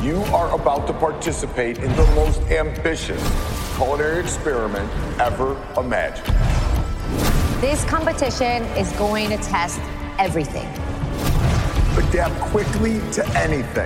You are about to participate in the most ambitious culinary experiment ever imagined. This competition is going to test everything. Adapt quickly to anything.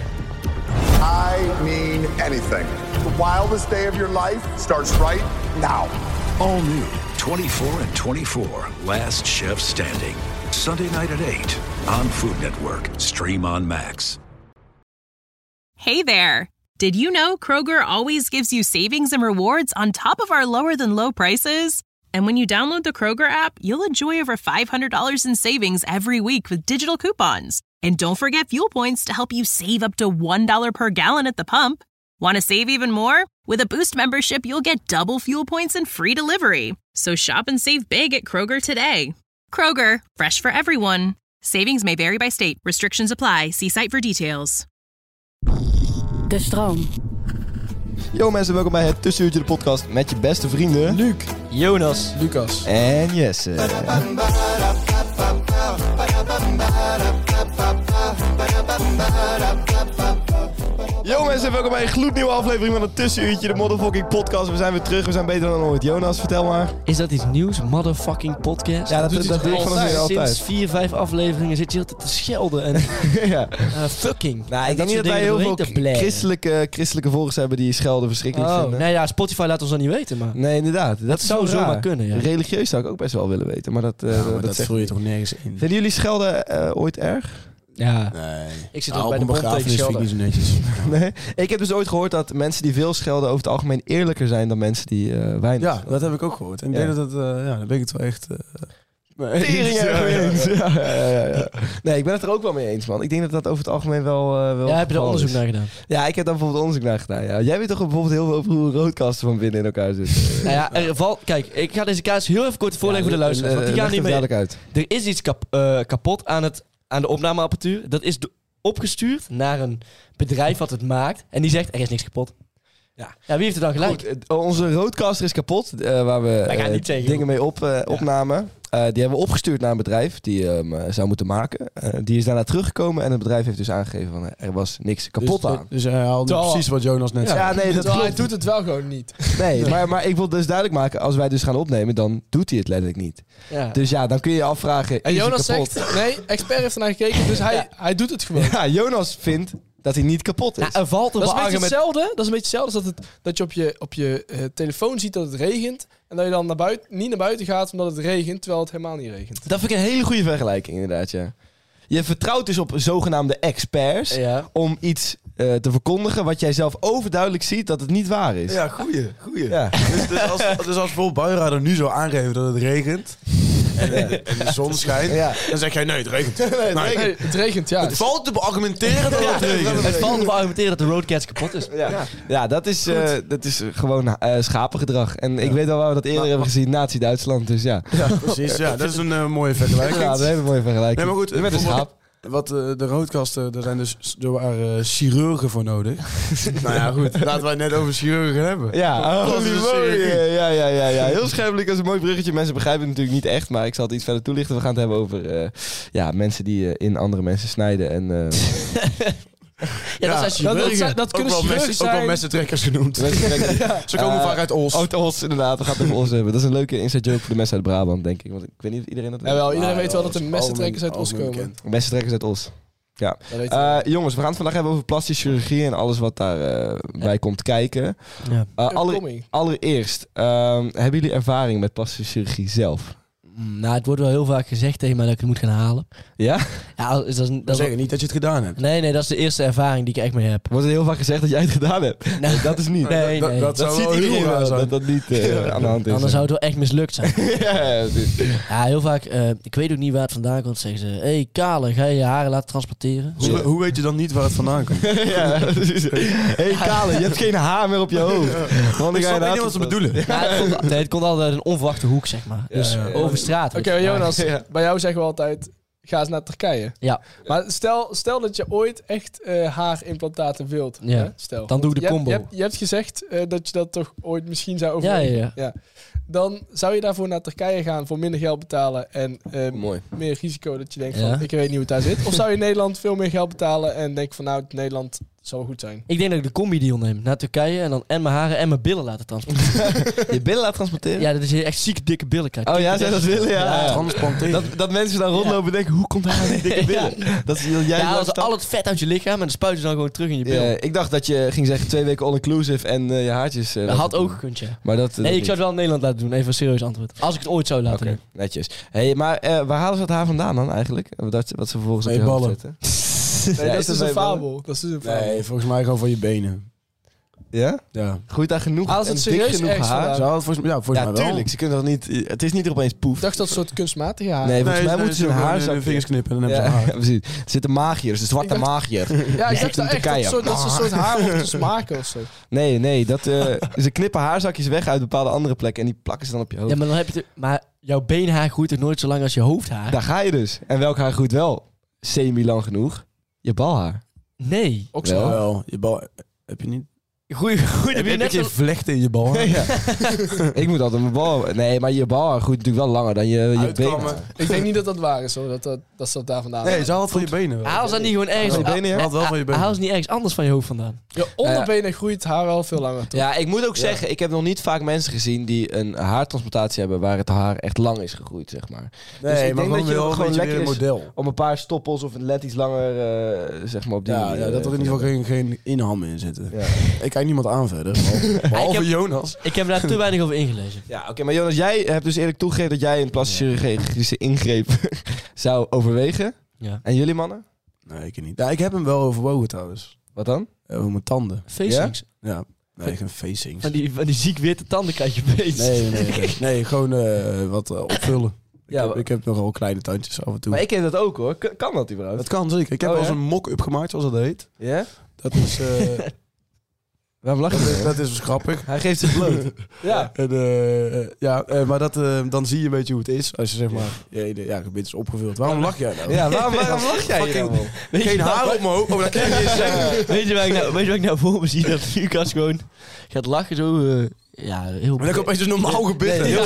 I mean anything. The wildest day of your life starts right now. All new 24 and 24, Last Chef Standing. Sunday night at 8 on Food Network. Stream on Max. Hey there. Did you know Kroger always gives you savings and rewards on top of our lower than low prices? And when you download the Kroger app, you'll enjoy over $500 in savings every week with digital coupons. And don't forget fuel points to help you save up to $1 per gallon at the pump. Want to save even more? With a Boost membership, you'll get double fuel points and free delivery. So shop and save big at Kroger today. Kroger, fresh for everyone. Savings may vary by state. Restrictions apply. See site for details. De stroom. Yo mensen, welkom bij het Tussenuurtje de podcast met je beste vrienden... Luc, Jonas, Lucas en Jesse. Yo mensen, welkom bij een gloednieuwe aflevering van het Tussenuurtje, de motherfucking podcast. We zijn weer terug, we zijn beter dan ooit. Jonas, vertel maar. Is dat iets nieuws? Motherfucking podcast? Ja, dat doe ik van ons altijd. Sinds 4-5 afleveringen zit je altijd te schelden en ja. fucking. Nou, ik denk niet dat wij heel veel christelijke volgers hebben die schelden verschrikkelijk vinden. Nee, ja, Spotify laat ons dat niet weten, maar... Nee, inderdaad. Dat zou zomaar kunnen, ja. Religieus zou ik ook best wel willen weten, maar dat voel je toch nergens in. Vinden jullie schelden ooit erg? Ja. Nee. Ik zit ook bij de begrafenis vind ik niet zo netjes. Nee. Ik heb dus ooit gehoord dat mensen die veel schelden over het algemeen eerlijker zijn dan mensen die weinig. Ja, dat heb ik ook gehoord. En ik denk dat daar ben ik het wel echt... Tering eens. Ja. Nee, ik ben het er ook wel mee eens, man. Ik denk dat dat over het algemeen wel ja, heb je er onderzoek naar gedaan? Ja, ik heb daar bijvoorbeeld onderzoek naar gedaan. Ja. Jij weet toch bijvoorbeeld heel veel over hoe roodkasten van binnen in elkaar zitten? Nou ja, kijk, ik ga deze kaas heel even kort voorleggen voor de luisteraars. Want die gaan niet mee. Uit. Er is iets kapot aan de opnameapparatuur. Dat is opgestuurd naar een bedrijf wat het maakt. En die zegt, er is niks kapot. Ja, wie heeft er dan gelijk? Goed, onze roadcaster is kapot, waar we dingen mee opnamen. Die hebben we opgestuurd naar een bedrijf die hem zou moeten maken. Die is daarna teruggekomen en het bedrijf heeft dus aangegeven van er was niks kapot aan. Dus hij haalde precies wat Jonas net zei. Ja, nee, dat klopt. Hij doet het wel gewoon niet. Nee, maar ik wil dus duidelijk maken, als wij dus gaan opnemen, dan doet hij het letterlijk niet. Ja. Dus ja, dan kun je je afvragen, en is Jonas hij kapot? zegt, nee, expert heeft ernaar gekeken, dus hij doet het gewoon. Ja, Jonas vindt dat hij niet kapot is. Ja, valt dat is een beetje hetzelfde. Dat is een beetje hetzelfde dat je op je telefoon ziet dat het regent. En dat je dan niet naar buiten gaat omdat het regent, terwijl het helemaal niet regent. Dat vind ik een hele goede vergelijking, inderdaad, ja. Je vertrouwt dus op zogenaamde experts om iets te verkondigen wat jij zelf overduidelijk ziet dat het niet waar is. Ja, goeie. Ja. Dus als bijvoorbeeld buienradar nu zou aangeven dat het regent en de zon schijnt, dan zeg jij nee, het regent. Nee, het regent, ja. Het valt te beargumenteren dat het regent. Het valt te beargumenteren dat de roadcast kapot is. Ja, dat is gewoon schapengedrag. En ik weet al waar we dat eerder hebben gezien, Nazi-Duitsland. Dus ja. Ja, precies. Ja, dat is een mooie vergelijking. Ja, dat is een hele mooie vergelijking. Nee, maar goed, met een schaap. Wat de roodkasten, daar zijn dus chirurgen voor nodig. Nou ja, goed. Laten wij het net over chirurgen hebben. Ja, ja. Heel scherpelijk, dat is een mooi bruggetje. Mensen begrijpen het natuurlijk niet echt, maar ik zal het iets verder toelichten. We gaan het hebben over mensen die in andere mensen snijden en... dat kunnen chirurgen zijn. Ook wel messentrekkers genoemd. Ze komen vaak uit Os. Uit Os, inderdaad. We gaan het over Os hebben. Dat is een leuke inside joke voor de mensen uit Brabant, denk ik. Want ik weet niet of iedereen dat weet. Jawel, iedereen weet wel dat de messentrekkers uit Os komen. Messentrekkers uit Os. Ja. Jongens, we gaan het vandaag hebben over plastische chirurgie en alles wat daarbij komt kijken. Ja. Allereerst, hebben jullie ervaring met plastische chirurgie zelf? Nou, het wordt wel heel vaak gezegd tegen mij dat ik het moet gaan halen. Ja? Ja, dat zeggen niet dat je het gedaan hebt. Nee, dat is de eerste ervaring die ik echt mee heb. Wordt er heel vaak gezegd dat jij het gedaan hebt? Nee, dat is niet. Nee. Dat ziet iedereen wel, dat dat niet aan de hand is. Anders zou het wel echt mislukt zijn. Ja, heel vaak, ik weet ook niet waar het vandaan komt, zeggen ze... Hey, Kale, ga je je haren laten transporteren? Hoe weet je dan niet waar het vandaan komt? Hey, Kale, je hebt geen haar meer op je hoofd. Ik snap niet wat ze bedoelen. Het komt altijd uit een onverwachte hoek, zeg maar. Dus over straat. Oké, Jonas, bij jou zeggen we altijd... Ga eens naar Turkije. Ja. Maar stel dat je ooit echt haarimplantaten wilt. Ja. Hè? Stel. Dan doe ik de combo. Je hebt gezegd dat je dat toch ooit misschien zou overwegen. Ja. Dan zou je daarvoor naar Turkije gaan voor minder geld betalen en meer risico dat je denkt van ik weet niet hoe het daar zit. Of zou je in Nederland veel meer geld betalen en denk van nou, Nederland Zou wel goed zijn. Ik denk dat ik de combi-deal neem naar Turkije en dan en mijn haren en mijn billen laten transporteren. Je billen laten transporteren? Ja, dat is echt zieke dikke billen krijgt. Oh ja, zou je dat willen? Ja. Transplanteren. Dat mensen dan rondlopen en denken, hoe komt hij aan die dikke billen? Dat is jij als al het vet uit je lichaam en dan spuiten ze dan gewoon terug in je bil. Ik dacht dat je ging zeggen 2 weken all-inclusive en je haartjes... dat had ook gekund, ja. Maar dat, nee, ik zou het wel in Nederland laten doen. Even een serieus antwoord. Als ik het ooit zou laten doen. Netjes. Hey, maar waar halen ze het haar vandaan dan eigenlijk? Wat ze vervolgens op je hoofd zetten? Nee, dat is dus een fabel. Nee, volgens mij gewoon van je benen. Ja? Ja. Groeit daar genoeg als het serieus genoeg haar? Zou het volgens mij wel. Tuurlijk. Ze kunnen toch niet... Het is niet er opeens poef. Ik dacht dat het een soort kunstmatige haar. Nee, volgens mij moeten ze een haarzak... hun vingers knippen en dan hebben ze haar. Precies. Er zit een magier, de zwarte magier. Ja, ik dacht echt dat ze een soort haar moeten maken of zo. Nee. Ze knippen haarzakjes weg uit bepaalde andere plekken en die plakken ze dan op je hoofd. Ja, maar dan heb je maar jouw beenhaar groeit toch nooit zo lang als je hoofdhaar? Daar ga je dus. En welk haar groeit wel semi-lang genoeg? Je balhaar. Nee. Ook zo. Wel. Je bal... Heb je niet... Groei heb je net geen vlechten in je bal? Ja. Ik moet altijd mijn bal... Nee, maar je balhaar groeit natuurlijk wel langer dan je benen. Ik denk niet dat dat waar is, hoor. Dat ze daar vandaan. Nee, ze haalt van je benen. Haal ze niet gewoon ergens... Haal ze niet ergens anders van je hoofd vandaan. Je onderbenen groeit haar wel veel langer, toch? Ja, ik moet ook zeggen, ik heb nog niet vaak mensen gezien die een haartransplantatie hebben waar het haar echt lang is gegroeid, zeg maar. Nee, dus ik maar denk dat je wel gewoon lekker model. Om een paar stoppels of een led iets langer, zeg maar, op die manier. Ja, dat er in ieder geval geen inhammen in zitten. Ja. Ik kijk niemand aan verder. Behalve Jonas. Ik heb daar te weinig over ingelezen. Ja, oké, maar Jonas, jij hebt dus eerlijk toegegeven dat jij een plastische chirurgische ingreep zou overwegen. Ja. En jullie mannen? Nee, ik niet. Ja, ik heb hem wel overwogen trouwens. Wat dan? Over mijn tanden. Facings? Ja. Nee, geen facings. Van die ziek witte tanden krijg je beet. Nee, gewoon wat opvullen. Ja, ik heb nogal kleine tandjes af en toe. Maar ik heb dat ook hoor. Kan dat überhaupt? Dat kan zeker. Ik heb wel eens een mock-up gemaakt, zoals dat heet. Ja? Dat is... Waarom lach je? Dat is dus grappig. Hij geeft zich bloot. Ja. En, maar dan zie je een beetje hoe het is. Als je zeg maar... je gebit is opgevuld. Waarom lach jij nou? Ja, waarom lach jij nou? Geen haar op mijn hoofd. Oh, dat kan je niet zeggen. Weet je wat ik nou voor me zie? Dat Lucas gewoon gaat lachen zo... heel maar dat komt opeens dus normaal gebit. Nee,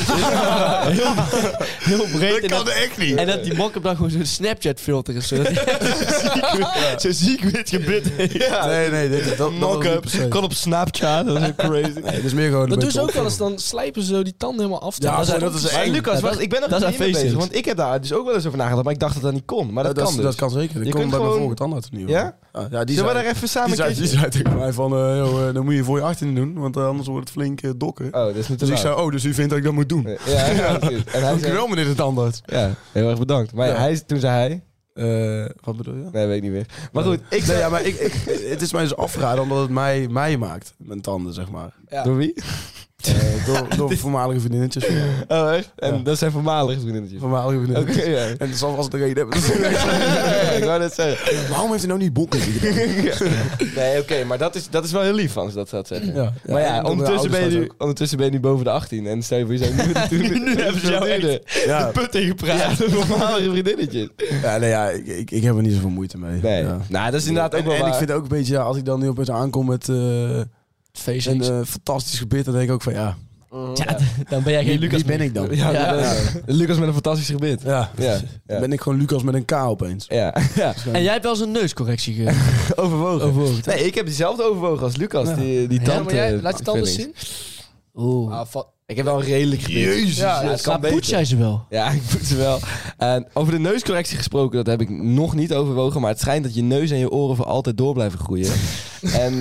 heel breed. Dat kan echt niet. En dat die mock-up dan gewoon zo'n Snapchat filter is. Zo ziek wit gebit. Ja. Nee, dat mock-up. Kan op Snapchat. Dat is ook crazy. Nee, dat is meer gewoon... Dat doen ze ook wel eens. Dan slijpen ze zo die tanden helemaal af. Ja, dat is eng. Lucas, wacht, ik ben nog niet mee bezig. Want ik heb daar dus ook wel eens over nagedacht. Maar ik dacht dat dat niet kon. Maar dat kan dus. Dat kan zeker. Ik kom bij mijn volgende tandarts nu. Ja? Ja, die zullen we daar even samen die zei tegen mij van... dan moet je voor je 18 doen. Want anders wordt het flink dokken. Oh, dat is niet dus ik zei, dus u vindt dat ik dat moet doen? Ja, precies. En hij zei... wel, meneer de tandarts. Ja, heel erg bedankt. Maar toen zei hij... wat bedoel je? Nee, weet ik niet meer. Maar goed, het is mij dus afgeraden omdat het mij maakt. Mijn tanden, zeg maar. Ja. Door wie? Door voormalige vriendinnetjes. Oh, echt? En dat zijn voormalige vriendinnetjes? Voormalige vriendinnetjes. Okay, ja. En dat zal vast de reden hebben. Ik wou net zeggen. Waarom heeft hij nou niet bokken gedaan? Nee, oké, maar dat is wel heel lief van ze dat gaat zeggen. Ja. Maar ja, ondertussen ben je nu boven de 18. En stel je voor jezelf, nu hebben ze jou de put ingepraat. Ja, voormalige vriendinnetjes. Ja, ik heb er niet zoveel moeite mee. Nee. Ja. Nou, dat is inderdaad ook wel waar. En ik vind ook een beetje, als ik dan nu opeens aankom met... een fantastisch gebit, dan denk ik ook van ja, dan ben jij geen Lucas. Wie ben ik dan? Lucas met een fantastisch gebit. Ja. Ben ik gewoon Lucas met een K opeens. Ja. En jij hebt wel eens een neuscorrectie overwogen. Nee, ik heb diezelfde overwogen als Lucas. Die tand. Maar jij, laat je tanden zien. Ik heb wel een redelijk gebit. Jezus. Het kan beter. Poets jij ze wel? Ja, ik poets ze wel. En over de neuscorrectie gesproken, dat heb ik nog niet overwogen. Maar het schijnt dat je neus en je oren voor altijd door blijven groeien. En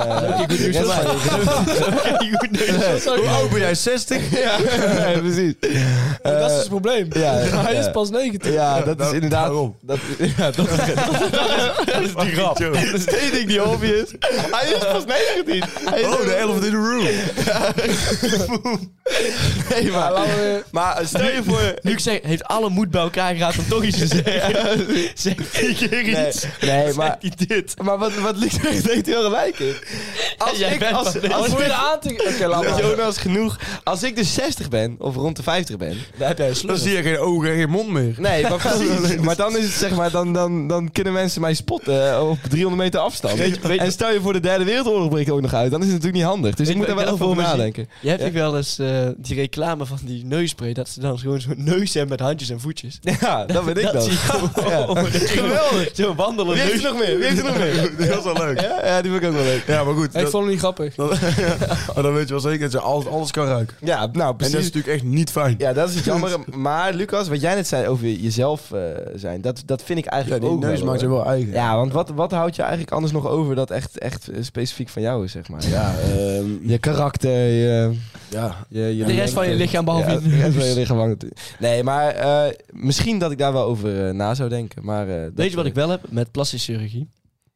hoe oud ben jij? 60? Ja, precies. Dat is het probleem. Ja, hij is pas 19. Ja, dat is inderdaad... Dat is die grap. Dat is één ding die obvious. Hij is pas 19. The elephant in the room. Nee, maar stel je voor... Luc heeft alle moed bij elkaar geraakt om toch iets te zeggen. Zeg 4 keer iets. Nee, maar... dit. Maar wat Luc zegt, heeft heel gelijk in. Jonas, genoeg. Als ik dus 60 ben, of rond de 50 ben... Dan zie je geen ogen en geen mond meer. Nee, maar precies. Maar dan is het zeg maar... Dan kunnen mensen mij spotten op 300 meter afstand. En stel je voor de Derde Wereldoorlog breekt ook nog uit. Dan is het natuurlijk niet handig. Dus ik moet daar wel over nadenken. Je hebt wel eens die reclame van die neusspray. Dat ze dan gewoon zo'n neus hebben met handjes en voetjes. Ja, dat weet ik dan. Geweldig. Zo wandelen. Wie heeft er nog meer? Dat is wel leuk. Ja, Ja, die vind ik ook wel leuk. Ja, maar goed. Ik vond het niet grappig. Maar dan weet je wel zeker dat je alles kan ruiken. Ja, nou precies. En dat is natuurlijk echt niet fijn. Ja, dat is het jammer. Maar Lucas, wat jij net zei over jezelf zijn, dat vind ik eigenlijk die ook neus wel, maakt je wel eigen. Ja, want wat houdt je eigenlijk anders nog over dat echt specifiek van jou is, zeg maar? Ja, je karakter, ja. De rest van je lichaam, behalve je de rest van je lichaam. Nee, maar misschien dat ik daar wel over na zou denken. Maar, weet je wat ik wel heb met plastische chirurgie?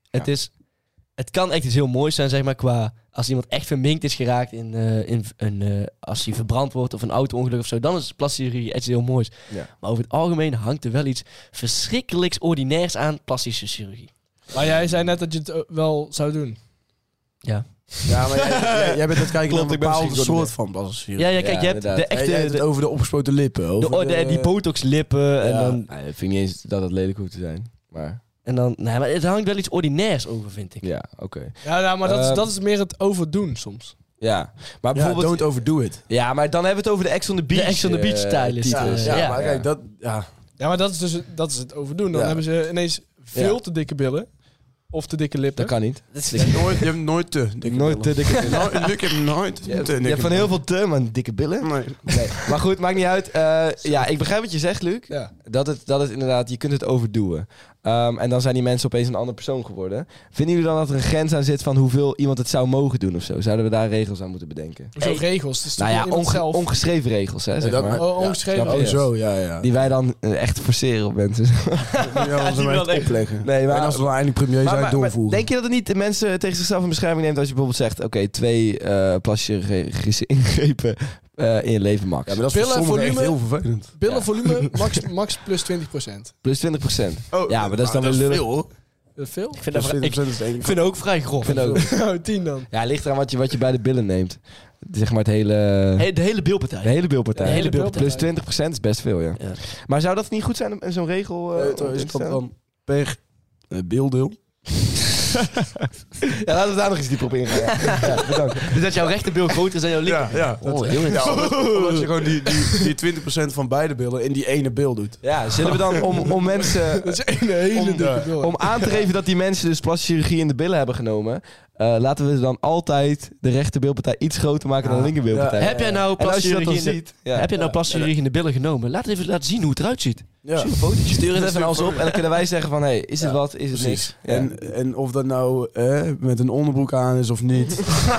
Het kan echt iets heel moois zijn, zeg maar, qua als iemand echt verminkt is geraakt als hij verbrand wordt of een auto-ongeluk of zo, dan is plastische chirurgie echt heel moois. Ja. Maar over het algemeen hangt er wel iets verschrikkelijks ordinairs aan plastische chirurgie. Maar jij zei net dat je het wel zou doen. Ja. Ja, maar jij bent het kijken naar een bepaalde soort van plastische chirurgie. Ja, kijk, je hebt de echte... Jij hebt het over de opgespoten lippen. Die botox-lippen. En dan... Nee, ik vind niet eens dat het lelijk hoeft te zijn. Maar... En dan, nee, maar het hangt wel iets ordinairs over, vind ik. Ja, oké. Ja, maar dat is meer het overdoen soms. Ja, maar bijvoorbeeld... don't overdo it. Ja, maar dan hebben we het over de Ex on the Beach. De Ex on the Beach stylist. Ja, maar kijk, dat... Ja, maar dat is het overdoen. Dan hebben ze ineens veel te dikke billen. Of te dikke lippen. Dat kan niet. Je hebt nooit te dikke nooit te dikke billen. Ik heb nooit te dikke billen. Je hebt van heel veel te, maar dikke billen. Nee. Maar goed, maakt niet uit. Ja, ik begrijp wat je zegt, Luc. Ja. Dat het inderdaad, je kunt het overdoen. En dan zijn die mensen opeens een andere persoon geworden. Vinden jullie dan dat er een grens aan zit van hoeveel iemand het zou mogen doen of zo? Zouden we daar regels aan moeten bedenken? Hoezo regels? Dus nou ja, ongeschreven regels, hè, zeg maar. Ongeschreven regels. Zo, ja. Die wij dan echt forceren op mensen. Ja, die we opleggen. Nee, maar, en als we eindelijk premier zijn, doorvoeren. Maar denk je dat het niet de mensen tegen zichzelf in bescherming neemt als je bijvoorbeeld zegt, oké, 2 plastische ingrepen in je leven max? Ja, maar dat is voor sommigen echt heel vervelend. Billenvolume max plus 20%. Plus 20%. Oh, ja, maar dat is dan wel veel, hoor. Dat is veel? Ik vind het ook vrij grof. Nou, 10 dan. Ja, ligt eraan wat je bij de billen neemt. Zeg maar het hele... De hele bilpartij. De hele bilpartij. De hele bilpartij. Plus 20% is best veel, ja. Maar zou dat niet goed zijn in zo'n regel? Is dat dan per beeldeel? Ja, laten we daar nog eens dieper op ingaan. Ja, bedankt. Dus dat jouw rechterbil groter is dan jouw linker? Ja. Omdat je gewoon die 20% van beide billen in die ene bil doet. Ja, zullen we dan om mensen... Dat is een hele dikke bil. Om aan te geven dat die mensen dus plastische chirurgie in de billen hebben genomen... laten we dan altijd de rechterbilpartij iets groter maken dan de linkerbilpartij. Heb jij nou plastische chirurgie in de billen genomen? Laat even laten zien hoe het eruit ziet. Ja. Stuur het even alles op en dan kunnen wij zeggen van... is het wat, is het niks? Ja. En of dat nou met een onderbroek aan is of niet.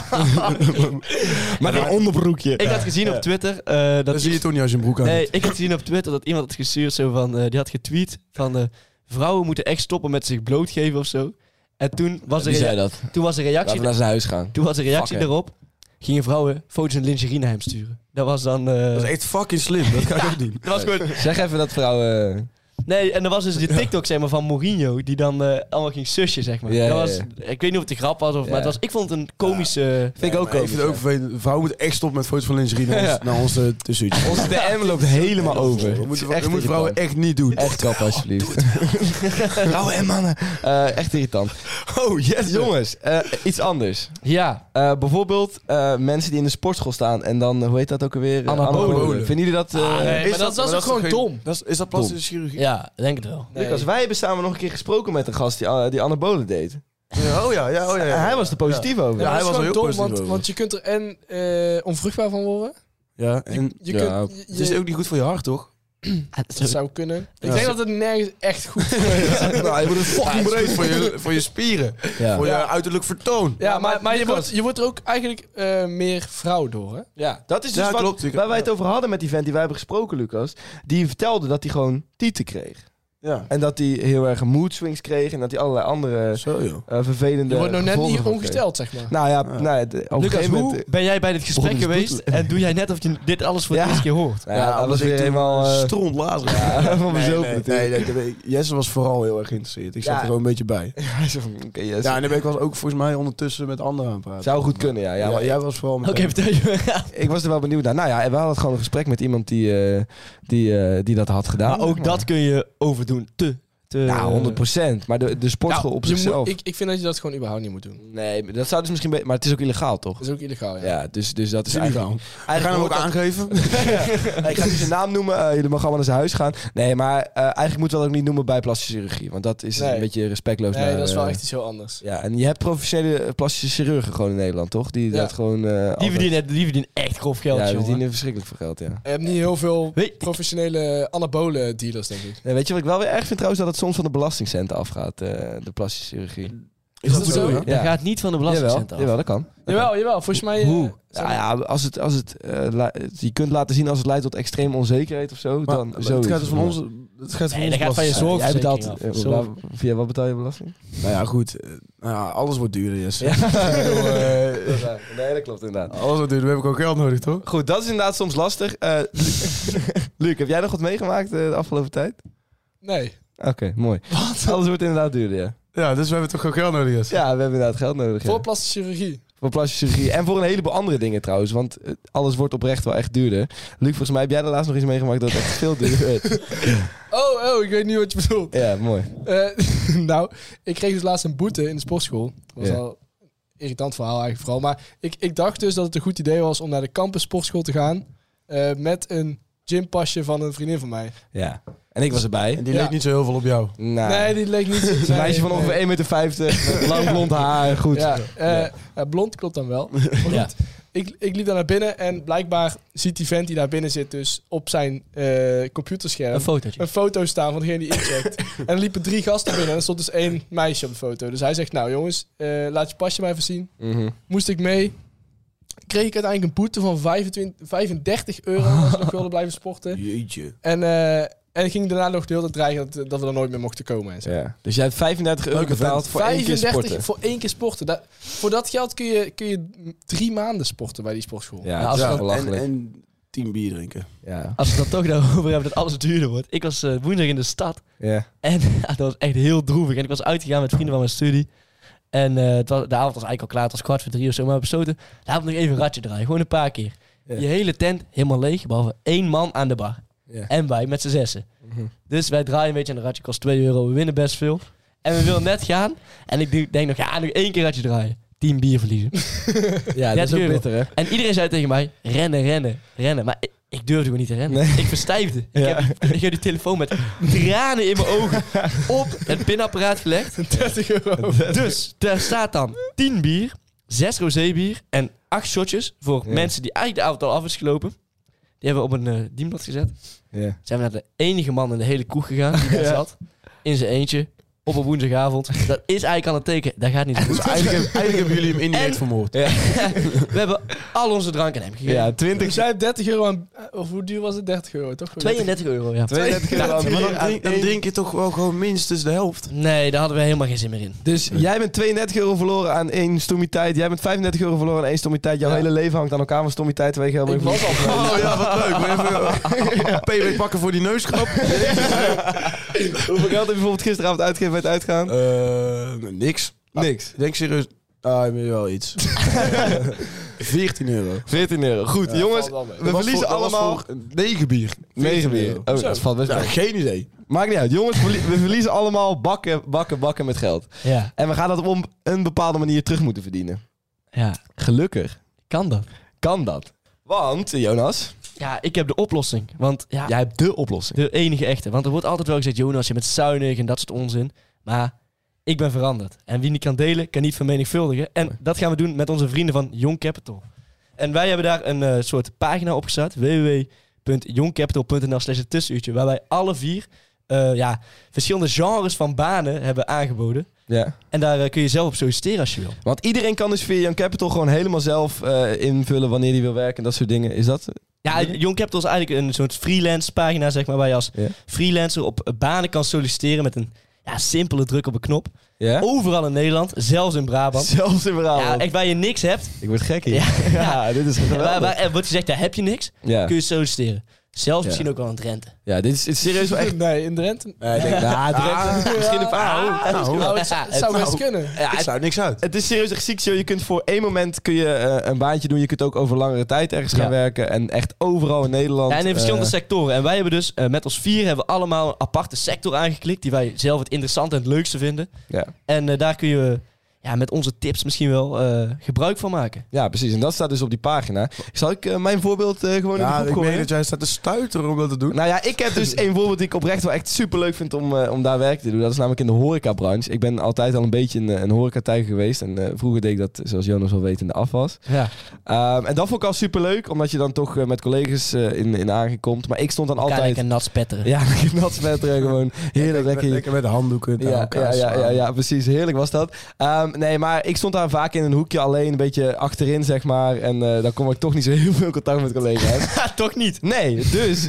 Maar een onderbroekje. Ik had gezien op Twitter... dat zie je toch niet als je een broek aan hebt. Ik had gezien op Twitter dat iemand had gestuurd zo van... die had getweet van... vrouwen moeten echt stoppen met zich blootgeven of zo. En toen was Wie zei dat? Toen was de reactie... Laten we naar zijn huis gaan. Toen was de reactie daarop... gingen vrouwen foto's in lingerie naar hem sturen. Dat was dan... Dat is echt fucking slim. Dat kan ik ook niet. Dat was gewoon... Zeg even dat vrouwen... Nee, en er was dus die TikTok zeg maar, van Mourinho... die dan allemaal ging susje, zeg maar. Ja, dat was, ik weet niet of het een grap was, of, maar het was, ik vond het een komische... Vind ik ook komisch. Ik vind het ook vervelend. Vrouwen moeten echt stoppen met foto's van lingerie naar ons tussenuurtje. Onze DM loopt helemaal over. Dat moeten vrouwen echt niet doen. Echt kap, alsjeblieft. Vrouwen en mannen. Echt irritant. Oh, yes, jongens. Iets anders. Ja. Bijvoorbeeld mensen die in de sportschool staan en dan, hoe heet dat ook alweer? Anabolen. Vinden jullie dat... nee, maar dat is ook gewoon dom. Is dat plastische chirurgie? Ja, denk het wel. Nee. Lucas, wij hebben samen nog een keer gesproken met een gast die anabolen deed. Ja. Hij was er positief over. Ja, hij was er heel dom, positief over. want je kunt er onvruchtbaar van worden. Ja, en het is ook niet goed voor je hart, toch? Dat zou kunnen. Ik denk dat het nergens echt goed is. Nou, je moet het fucking breed voor je spieren. Ja. Voor je uiterlijk vertoon. Ja, maar je wordt er ook eigenlijk meer vrouw door, hè? Ja, dat is dus waar wij het over hadden met die vent die wij hebben gesproken, Lucas. Die vertelde dat hij gewoon tieten kreeg. Ja. En dat hij heel erg mood swings kreeg en dat hij allerlei andere vervelende... Je wordt nou net niet ongesteld, zeg maar. Nou ja, Lucas, hoe ben jij bij dit gesprek geweest en doe jij net of je dit alles voor de eerste keer hoort? Ja, dat was weer helemaal... Stront Ja, van mezelf natuurlijk. Nee, Jesse was vooral heel erg geïnteresseerd. Ik zat er gewoon een beetje bij. Ja, en dan ben ik ook volgens mij ondertussen met anderen aan het praten. Zou goed kunnen, ja. Maar jij was vooral... Oké, vertel je. Ik was er wel benieuwd naar. Nou ja, we hadden gewoon een gesprek met iemand die dat had gedaan. Maar ook dat kun je overdoen. Te Nou, 100%. Maar de sportschool op zichzelf... Ik vind dat je dat gewoon überhaupt niet moet doen. Nee, dat zou dus misschien... Maar het is ook illegaal, toch? Dat is ook illegaal, ja. Ja, dus dat is illegaal. Ga je hem ook aangeven? Ik ga niet zijn naam noemen. Jullie mogen allemaal naar zijn huis gaan. Nee, maar eigenlijk moeten we dat ook niet noemen bij plastische chirurgie. Want dat is een beetje respectloos. Nee, dat is wel echt iets heel anders. Ja, en je hebt professionele plastische chirurgen gewoon in Nederland, toch? Die dat gewoon... die verdienen echt grof geld, ja, die verdienen verschrikkelijk veel geld, ja. Je hebt niet heel veel professionele anabole dealers, denk ik. Weet je wat ik wel weer erg vind trouwens? Dat het soms van de belastingcenten afgaat, de plastische chirurgie. Is dat zo? Ja. Dat gaat niet van de belastingcenten af. Jawel, dat kan. Jawel. Volgens mij... Hoe? Je kunt laten zien als het leidt tot extreme onzekerheid of zo, maar, dan zo. Het gaat dus van ons... Het gaat van ons dat gaat van je zorgverzekering af. Via wat betaal je belasting? Nou ja, goed. Alles wordt duurder, yes. Ja. Nee, dat klopt inderdaad. Alles wordt duurder. We hebben ook geld nodig, toch? Goed, dat is inderdaad soms lastig. Luc, heb jij nog wat meegemaakt de afgelopen tijd? Nee. Oké, mooi. Wat? Alles wordt inderdaad duurder, ja. Ja, dus we hebben toch gewoon geld nodig, yes. Ja, we hebben inderdaad geld nodig. Voor plastische chirurgie. Voor plastische chirurgie. En voor een heleboel andere dingen trouwens. Want alles wordt oprecht wel echt duurder. Luc, volgens mij heb jij er laatst nog iets meegemaakt dat het echt veel duurder werd. Oh, ik weet niet wat je bedoelt. Ja, mooi. Nou, ik kreeg dus laatst een boete in de sportschool. Dat was al een irritant verhaal eigenlijk vooral. Maar ik dacht dus dat het een goed idee was om naar de campus sportschool te gaan. Met een gympasje van een vriendin van mij. Ja. En ik was erbij. En die leek niet zo heel veel op jou. Nee, die leek niet zo... Het is een meisje van ongeveer 1,50 meter. Lang blond haar. Goed. Ja, blond klopt dan wel. Ja. Ik liep daar naar binnen en blijkbaar ziet die vent die daar binnen zit dus op zijn computerscherm een foto staan van degene die incheckt. En er liepen 3 gasten binnen en er stond dus 1 meisje op de foto. Dus hij zegt, nou jongens, laat je pasje maar even zien. Moest ik mee. Kreeg ik uiteindelijk een boete van 35 euro als ik nog wilde blijven sporten. Jeetje. En ging daarna nog de hele tijd dreigen dat we er nooit meer mochten komen. En zo. Ja. Dus jij hebt 35 euro betaald voor 1 keer sporten. Voor 1 keer sporten. Voor dat geld kun je 3 maanden sporten bij die sportschool. Ja, dat is wel belachelijk. En 10 bier drinken. Ja. Als we het dan toch daarover hebben dat alles duurder wordt. Ik was woensdag in de stad. Ja. En dat was echt heel droevig. En ik was uitgegaan met vrienden van mijn studie. En de avond was eigenlijk al klaar. Het was 2:45 of zo. Maar we besloten, laten we nog even een ratje draaien. Gewoon een paar keer. Ja. Die hele tent helemaal leeg. Behalve 1 man aan de bar. Ja. En wij met z'n 6. Dus wij draaien een beetje aan de ratje. Kost 2 euro. We winnen best veel. En we willen net gaan. En ik denk nog 1 keer ratje draaien. 10 bier verliezen. Ja, dat is ook bitter, hè? En iedereen zei tegen mij, rennen. Maar ik durfde gewoon niet te rennen. Nee. Ik verstijfde. Ja. Ik heb die telefoon met tranen in mijn ogen op het pinapparaat gelegd. 30 euro. Dus daar staat dan 10 bier, 6 rosébier en 8 shotjes voor mensen die eigenlijk de avond al af is gelopen. Die hebben we op een dienblad gezet. Ja. Zijn we naar de enige man in de hele kroeg gegaan die daar zat. In zijn eentje. Op een woensdagavond. Dat is eigenlijk al een teken. Dat gaat niet zo goed. Dus eigenlijk hebben jullie hem in die vermoord. Ja. We hebben al onze drank aan hem gegeven. Ja, 20. Dus jij hebt 30 euro aan... Of hoe duur was het? 30 euro, toch? 32 euro, ja. 32 euro aan bier. Dan drink je toch wel gewoon minstens de helft. Nee, daar hadden we helemaal geen zin meer in. Dus jij bent 32 euro verloren aan 1 stommiteit. Jij bent 35 euro verloren aan 1 stommiteit. Jouw hele leven hangt aan elkaar van stommiteit. Terwijl je helemaal ik was al Oh ja, wat leuk. Even PW pakken voor die neusgrap. Hoeveel geld heb je bijvoorbeeld gisteravond uitgegeven bij het uitgaan? Niks. Niks. Ik denk serieus... wel iets. 14 euro. 14 euro. Goed, ja, jongens. We verliezen allemaal... 9 bier. 9 bier. Oh, dat valt best wel. Geen idee. Maakt niet uit. Jongens, we verliezen allemaal bakken met geld. Ja. En we gaan dat op een bepaalde manier terug moeten verdienen. Ja. Gelukkig. Kan dat. Want, Jonas... Ja, ik heb de oplossing. Want ja, jij hebt de oplossing. De enige echte. Want er wordt altijd wel gezegd, Jonas, je bent zuinig en dat soort onzin. Maar ik ben veranderd. En wie niet kan delen, kan niet vermenigvuldigen. En dat gaan we doen met onze vrienden van Young Capital. En wij hebben daar een soort pagina opgestart. www.youngcapital.nl/tussenuurtje. Waar wij alle 4 verschillende genres van banen hebben aangeboden. Ja. En daar kun je zelf op solliciteren als je wil. Want iedereen kan dus via Young Capital gewoon helemaal zelf invullen wanneer hij wil werken en dat soort dingen. Is dat... Ja, Young Capital is eigenlijk een soort freelance pagina, zeg maar, waar je als freelancer op banen kan solliciteren met een simpele druk op een knop. Ja? Overal in Nederland, zelfs in Brabant. Ja, echt waar je niks hebt. Ik word gek hier. Ja, dit is geweldig. Waar wordt gezegd, daar heb je niks, kun je solliciteren. Zelfs misschien ook wel in Drenthe. Ja, dit is serieus wel echt... Nee, in Drenthe? Drenthe. Misschien een paar. Het zou best kunnen. Ja, het sluit niks uit. Het is serieus echt ziek. Je kunt voor 1 moment kun je een baantje doen. Je kunt ook over langere tijd ergens gaan werken. En echt overal in Nederland. Ja, en in verschillende sectoren. En wij hebben dus met ons 4 hebben we allemaal een aparte sector aangeklikt. Die wij zelf het interessante en het leukste vinden. Ja. En daar kun je... met onze tips misschien wel gebruik van maken. Ja, precies. En dat staat dus op die pagina. Zal ik mijn voorbeeld gewoon in de groep gooien? Ja, ik weet dat jij staat te stuiteren om dat te doen. Nou ja, ik heb dus 1 voorbeeld die ik oprecht wel echt super leuk vind om daar werk te doen. Dat is namelijk in de horecabranche. Ik ben altijd al een beetje een horecatijger geweest. En vroeger deed ik dat, zoals Jonas wel weet, in de afwas. Ja. En dat vond ik al super leuk, omdat je dan toch met collega's in aange komt. Maar ik stond dan altijd... Lekker nat spetteren. Ja, nat spetteren gewoon. Heerlijk. Lekker met de handdoeken. Ja, precies. Heerlijk was dat. Nee, maar ik stond daar vaak in een hoekje alleen, een beetje achterin, zeg maar. En dan kom ik toch niet zo heel veel contact met collega's. Toch niet? Nee, dus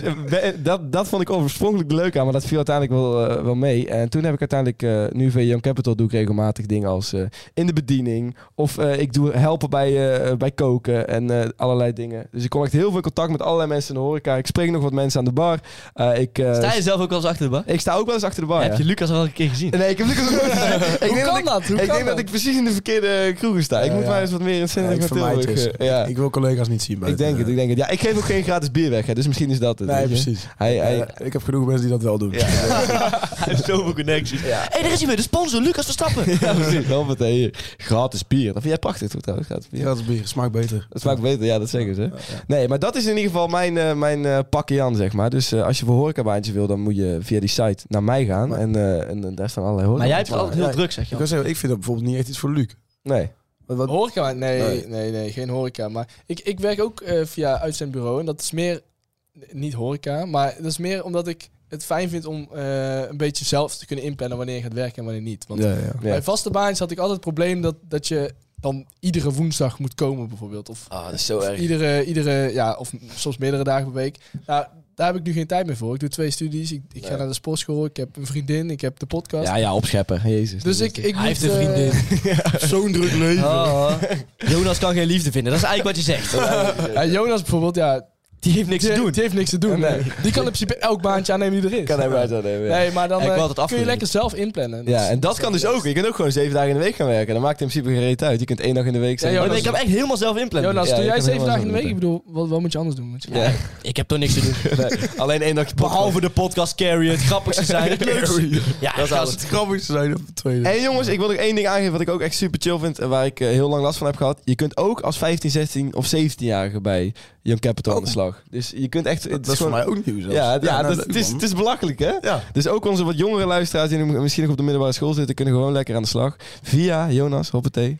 dat vond ik oorspronkelijk leuk aan, maar dat viel uiteindelijk wel mee. En toen heb ik uiteindelijk, nu via Young Capital doe ik regelmatig dingen als in de bediening. Of ik doe helpen bij koken en allerlei dingen. Dus ik kom echt heel veel contact met allerlei mensen in de horeca. Ik spreek nog wat mensen aan de bar. Sta je zelf ook wel eens achter de bar? Ik sta ook wel eens achter de bar, Heb je Lucas al een keer gezien? Nee, ik heb Lucas ook nooit gezien. Hoe kan dat? Ik denk dat ik precies in de verkeerde kroegen sta. Ik moet maar eens wat meer in het centrum van Tilburg. Ik wil collega's niet zien. Ik denk het. Ja, ik geef ook geen gratis bier weg, hè, dus misschien is dat het. Nee, precies. Ik heb genoeg mensen die dat wel doen. Ja. Hij heeft zoveel connecties. Ja. Hé, daar is hij weer, de sponsor, Lucas Verstappen. Ja, precies. Hier. Gratis bier. Dat vind jij prachtig, toch, trouwens? Gratis bier. Smaakt beter. Het smaakt beter, ja, dat zeggen ze. Ja. Nee, maar dat is in ieder geval mijn pakje aan, zeg maar. Dus als je voor horecabaantjes wil, dan moet je via die site naar mij gaan. En daar staan allerlei horeca. Maar jij hebt het altijd heel druk, zeg je. Ik vind dat bijvoorbeeld niet echt iets voor Luc. Nee. Horeca? Nee, geen horeca. Maar ik werk ook via uitzendbureau. En dat is meer, niet horeca, maar dat is meer omdat ik het fijn vind om een beetje zelf te kunnen inplannen wanneer je gaat werken en wanneer niet. Want bij vaste baantjes had ik altijd het probleem dat je dan iedere woensdag moet komen bijvoorbeeld. Of dat is zo erg. Iedere of soms meerdere dagen per week. Nou, daar heb ik nu geen tijd meer voor. Ik doe 2 studies. Ik ga naar de sportschool. Ik heb een vriendin. Ik heb de podcast. Ja, opscheppen. Jezus. Dus hij heeft een vriendin. Zo'n druk leven. Jonas kan geen liefde vinden. Dat is eigenlijk wat je zegt. Jonas bijvoorbeeld, die heeft niks te doen. Die heeft niks te doen. Nee. Die kan in principe elk baantje aannemen die er is. Kan hij buiten aannemen. Nee, maar dan kun je lekker zelf inplannen. Ja, en dat kan dus ook. Je kunt ook gewoon 7 dagen in de week gaan werken. Dat maakt in principe geen reet uit. Je kunt 1 dag in de week zijn. Ja, ik heb echt helemaal zelf inplannen. Jonas, doe jij 7 dagen in de week? Ik bedoel, wat moet je anders doen? Ja. Ik heb toch niks te doen. Nee, alleen 1 dagje podcast. Behalve de podcast carry, het grappigste zijn. Het leukste. Ja, dat is alles. Het grappigste zijn op de tweede. En jongens, ik wil nog 1 ding aangeven wat ik ook echt super chill vind. Waar ik heel lang last van heb gehad. Je kunt ook als 15, 16 of 17-jarige bij Young Capital aan de slag. Dus je kunt echt... Dat is voor mij ook nieuw zelfs. Het is belachelijk, hè? Ja. Dus ook onze wat jongere luisteraars die misschien nog op de middelbare school zitten, kunnen gewoon lekker aan de slag. Via Jonas, hoppatee.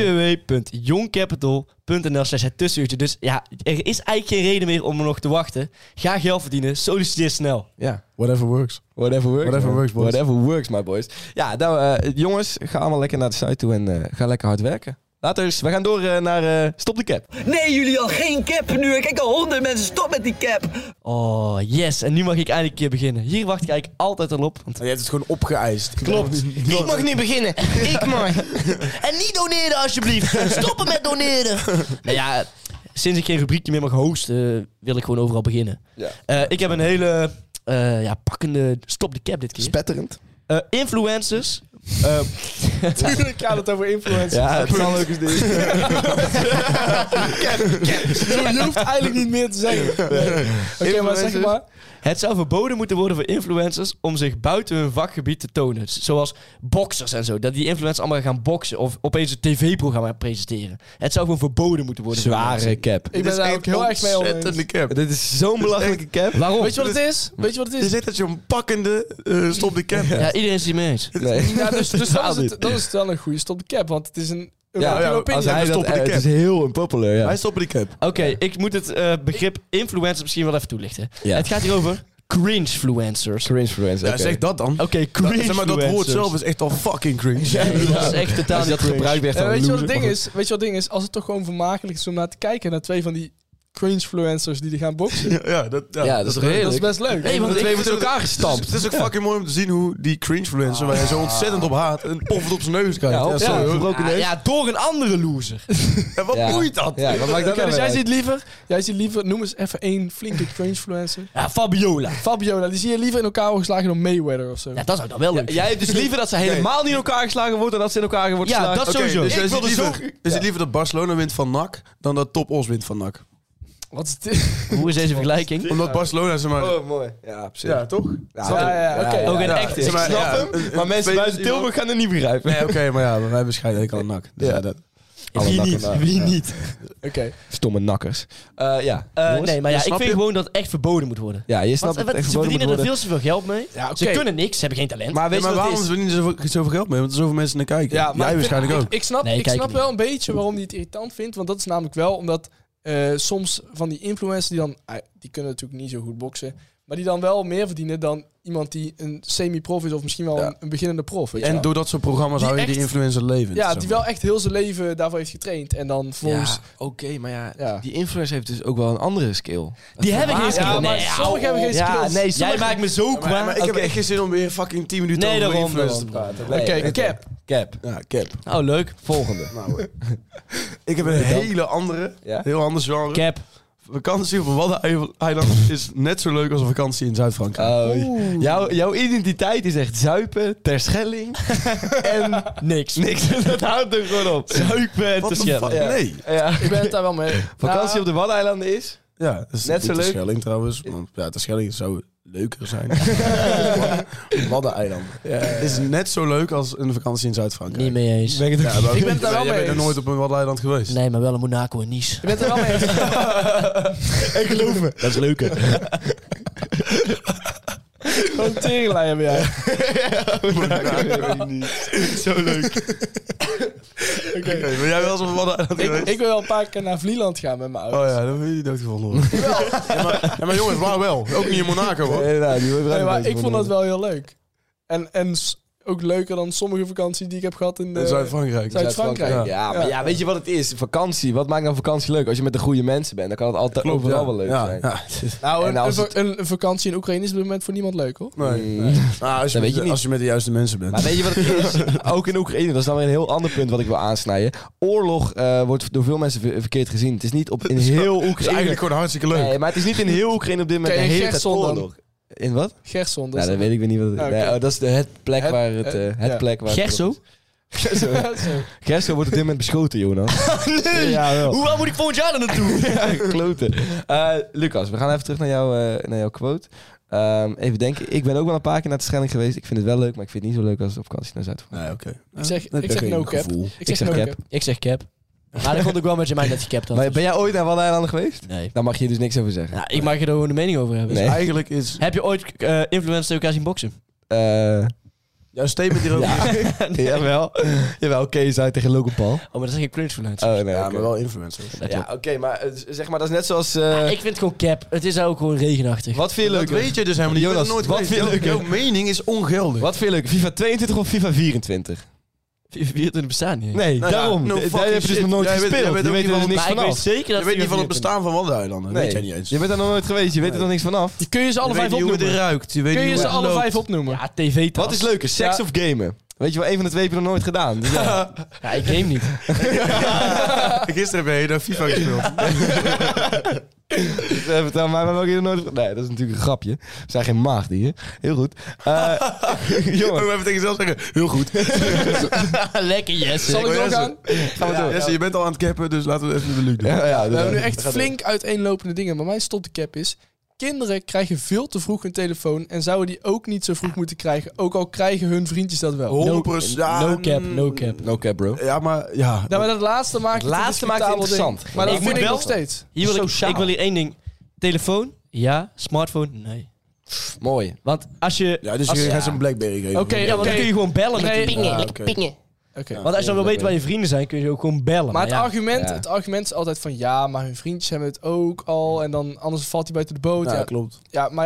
www.youngcapital.nl/het tussenuurtje. Dus ja, er is eigenlijk geen reden meer om er nog te wachten. Ga geld verdienen, solliciteer snel. Ja. Whatever works. Whatever works, boys. Whatever works, my boys. Ja, nou, jongens, ga allemaal lekker naar de site toe en ga lekker hard werken. Later, we gaan door naar Stop de Cap. Nee, Julian, geen cap nu. Ik kijk al 100 mensen, stop met die cap. Oh, yes. En nu mag ik eindelijk een keer beginnen. Hier wacht ik eigenlijk altijd al op. Want... Je hebt het gewoon opgeëist. Klopt. Ik mag niet beginnen. Ik mag. En niet doneren, alsjeblieft. Stoppen met doneren. Nou ja, sinds ik geen rubriekje meer mag hosten, wil ik gewoon overal beginnen. Ja. Ik heb een hele pakkende Stop de Cap dit keer. Spetterend. Influencers... Tuurlijk gaat het over influencers. Ja, het zal ook eens doen. Je hoeft eigenlijk niet meer te zeggen. Oké, maar zeg maar. Het zou verboden moeten worden voor influencers om zich buiten hun vakgebied te tonen. Zoals boxers en zo. Dat die influencers allemaal gaan boksen of opeens een tv-programma presenteren. Het zou gewoon verboden moeten worden. Zware cap. Ik ben daar ook heel erg mee oneens. Dit is zo'n belachelijke cap. Waarom? Weet je wat het is? Je zegt dat je een pakkende Stop de Cap. Ja, iedereen is het mee eens. Nee. Ja, dus dan is het wel een goede Stop de Cap. Want het is een... als hij het is heel unpopular. Ja. Wij stoppen die cap. Oké, ik moet het begrip influencer misschien wel even toelichten. Ja. Het gaat hier over cringe-fluencers. Cringe-fluencers, ja, zeg dat dan. Oké, cringe-fluencers. Maar dat woord zelf is echt al fucking cringe. Ja, dat is echt totaal niet gebruikt werd. Weet je wat het ding is? Als het toch gewoon vermakelijk is om naar te kijken naar 2 van die cringefluencers die gaan boksen. Dat is redelijk. Dat is best leuk. Nee, want de twee worden in elkaar gestampt. Het is ook fucking mooi om te zien hoe die cringefluencer, waar je zo ontzettend op haat, een poffert op zijn neus krijgt. Door een andere loser. En wat boeit dat? Ja, wat maakt dat dus jij ziet liever, noem eens even één flinke cringefluencer. Ja, Fabiola, die zie je liever in elkaar geslagen dan Mayweather of zo. Ja, dat zou dan wel leuk. Jij hebt dus liever dat ze helemaal niet in elkaar geslagen wordt dan dat ze in elkaar wordt geslagen. Ja, dat sowieso. Dus is het liever dat Barcelona wint van NAC dan dat Top Os wint van NAC? Wat is dit? Hoe is deze vergelijking? Omdat Barcelona, zeg maar... Oh, mooi. Ja, op zich. Ja, toch? Oké. Ook een echte. Ik snap hem, maar mensen buiten Tilburg gaan het niet begrijpen. Nee, oké, maar wij hebben waarschijnlijk al een NAC. Dus Wie niet? Oké. Stomme nakkers. Nee, maar ik vind gewoon dat het echt verboden moet worden. Ja, je snapt dat het echt ze verboden moet verdienen er worden. veel te veel geld mee. Ja, Ze kunnen niks, ze hebben geen talent. Maar waarom verdienen ze zoveel geld mee? Want er zoveel mensen naar kijken. Ja, maar jij waarschijnlijk ook. Ik snap wel een beetje waarom hij het irritant vindt. Want dat is namelijk wel omdat soms van die influencers die dan... die kunnen natuurlijk niet zo goed boksen. Maar die dan wel meer verdienen dan iemand die een semi-prof is of misschien wel een beginnende prof. Weet je wel? Door dat soort programma's hou je die influencer levend. Ja, die wel echt heel zijn leven daarvoor heeft getraind. En dan volgens... Oké, maar die influencer heeft dus ook wel een andere skill. Die hebben geen skill. Maar sommigen hebben geen skills. Nee, jij maakt me zo kwaad. Maar ik heb echt geen zin om weer fucking 10 minuten over influencers te praten. Oké, Cap. Ja, Cap. Oh, leuk. Volgende. Ik heb een hele andere, heel ander genre. Cap. Vakantie op een Waddeneiland is net zo leuk als een vakantie in Zuid-Frankrijk. Jouw identiteit is echt zuipen, Terschelling en niks. Dat houdt er gewoon op. Zuipen, Terschelling. Nee. Ja. Ik ben het daar wel mee. Vakantie op de Waddeneilanden is? Ja, dat is net zo leuk. Terschelling trouwens. Want Terschelling zou leuker zijn. Waddeneilanden. Is net zo leuk als een vakantie in Zuid-Frankrijk. Niet mee eens. Ik ben het daar wel mee eens. Je bent er nooit op een Waddeneiland geweest. Nee, maar wel in Monaco en Nice. Ik ben het er wel mee eens. Ik geloof me. Dat is leuker. Gewoon tegenlijn ben jij. Zo leuk. Oké. Ben jij wel eens op een Waddeneiland geweest? Ik wil wel een paar keer naar Vlieland gaan met mijn ouders. Oh ja, dan wil je niet doodgevonden worden. maar jongens, waar wel? Ook niet in Monaco hoor. Nee, maar ik vond dat wel heel leuk. En ook leuker dan sommige vakanties die ik heb gehad in Zuid-Frankrijk. Ja, maar weet je wat het is? Vakantie. Wat maakt nou vakantie leuk? Als je met de goede mensen bent, dan kan het altijd overal wel leuk zijn. Ja. Nou, een vakantie in Oekraïne is op dit moment voor niemand leuk, hoor. Nee. Als je met de juiste mensen bent. Maar weet je wat het is? Ook in Oekraïne, dat is dan weer een heel ander punt wat ik wil aansnijden. Oorlog wordt door veel mensen verkeerd gezien. Het is niet in heel Oekraïne. Het is eigenlijk gewoon hartstikke leuk. Nee, maar het is niet in heel Oekraïne op dit moment de hele tijd oorlog. In wat? Gerson. Nou, dan weet ik weer niet wat het is. Okay. Dat is het plek waar het plek waar... Gerso? Gerso wordt op dit moment beschoten, Jonas. Nee! Ja, wel. Hoe moet ik volgend jaar er naartoe? Kloten. Lucas, we gaan even terug naar jouw quote. Even denken. Ik ben ook wel een paar keer naar de Schelling geweest. Ik vind het wel leuk, maar ik vind het niet zo leuk als op vakantie naar Zuid-Frankrijk. Nee, oké. Ik zeg no cap. Ik zeg cap. Maar dat vond ik wel met je mij net gecapt had. Maar ben jij ooit naar Waddeneilanden geweest? Nee. Dan mag je dus niks over zeggen. Ja, ik mag je er gewoon een mening over hebben. Nee. Dus eigenlijk is... Heb je ooit influencers tegen elkaar zien boksen? Jouw statement hierover. Jawel, Kees uit tegen Logan Paul. Oh, maar dat is geen influencer. Oh, nee, maar wel influencer. Ja, oké, maar zeg maar, dat is net zoals... Ik vind het gewoon cap. Het is ook gewoon regenachtig. Wat vind je leuk? Dat weet je dus helemaal niet. Jonas, nooit wat vind je leuk? Jouw mening is ongeldig. Wat vind je leuk? FIFA 22 of FIFA 24? 24 bestaan niet. Nee, daarom. Daar heb je dus nog nooit gespeeld. Je weet er dus niks vanaf. Zeker dat je weet niet van het bestaan van Waddeneilanden. Nee, weet jij niet eens. Je bent daar nog nooit geweest. Je weet er nog niks vanaf. Kun je ze alle 5 opnoemen? Je weet niet hoe het ruikt. Kun je ze alle 5 opnoemen? Ja, tv-tas. Wat is leuker? Seks of gamen? Weet je wel, een van de twee heb je nog nooit gedaan. Dus ja, ik game niet. Gisteren ben je naar FIFA gespeeld. Vertel mij maar welke je nog nooit... Nee, dat is natuurlijk een grapje. We zijn geen maagdieren. Heel goed. Jongen. We even tegen jezelf zeggen, heel goed. Lekker, Jesse. Zal ik doorgaan? Gaan we door. Jesse, je bent al aan het cappen, dus laten we even de Luc doen. We hebben nu echt flink uiteenlopende dingen. Maar mijn stoptecap is... Kinderen krijgen veel te vroeg een telefoon en zouden die ook niet zo vroeg moeten krijgen, ook al krijgen hun vriendjes dat wel. 100%. No cap, bro. Ja, maar ja. Nou, maar dat laatste maakt het interessant. Maar dat vind ik nog steeds. Ik wil hier één ding. Telefoon? Ja. Smartphone? Nee. Mooi. Want als je... Ja, dus je gaat zo'n Blackberry geven. Oké, want dan kun je gewoon bellen met pingen. Okay. Want als je dan wil weten waar je vrienden zijn, kun je ook gewoon bellen. Maar het argument is altijd van ja, maar hun vriendjes hebben het ook al. En dan anders valt hij buiten de boot. Ja, klopt. Ja, maar ja.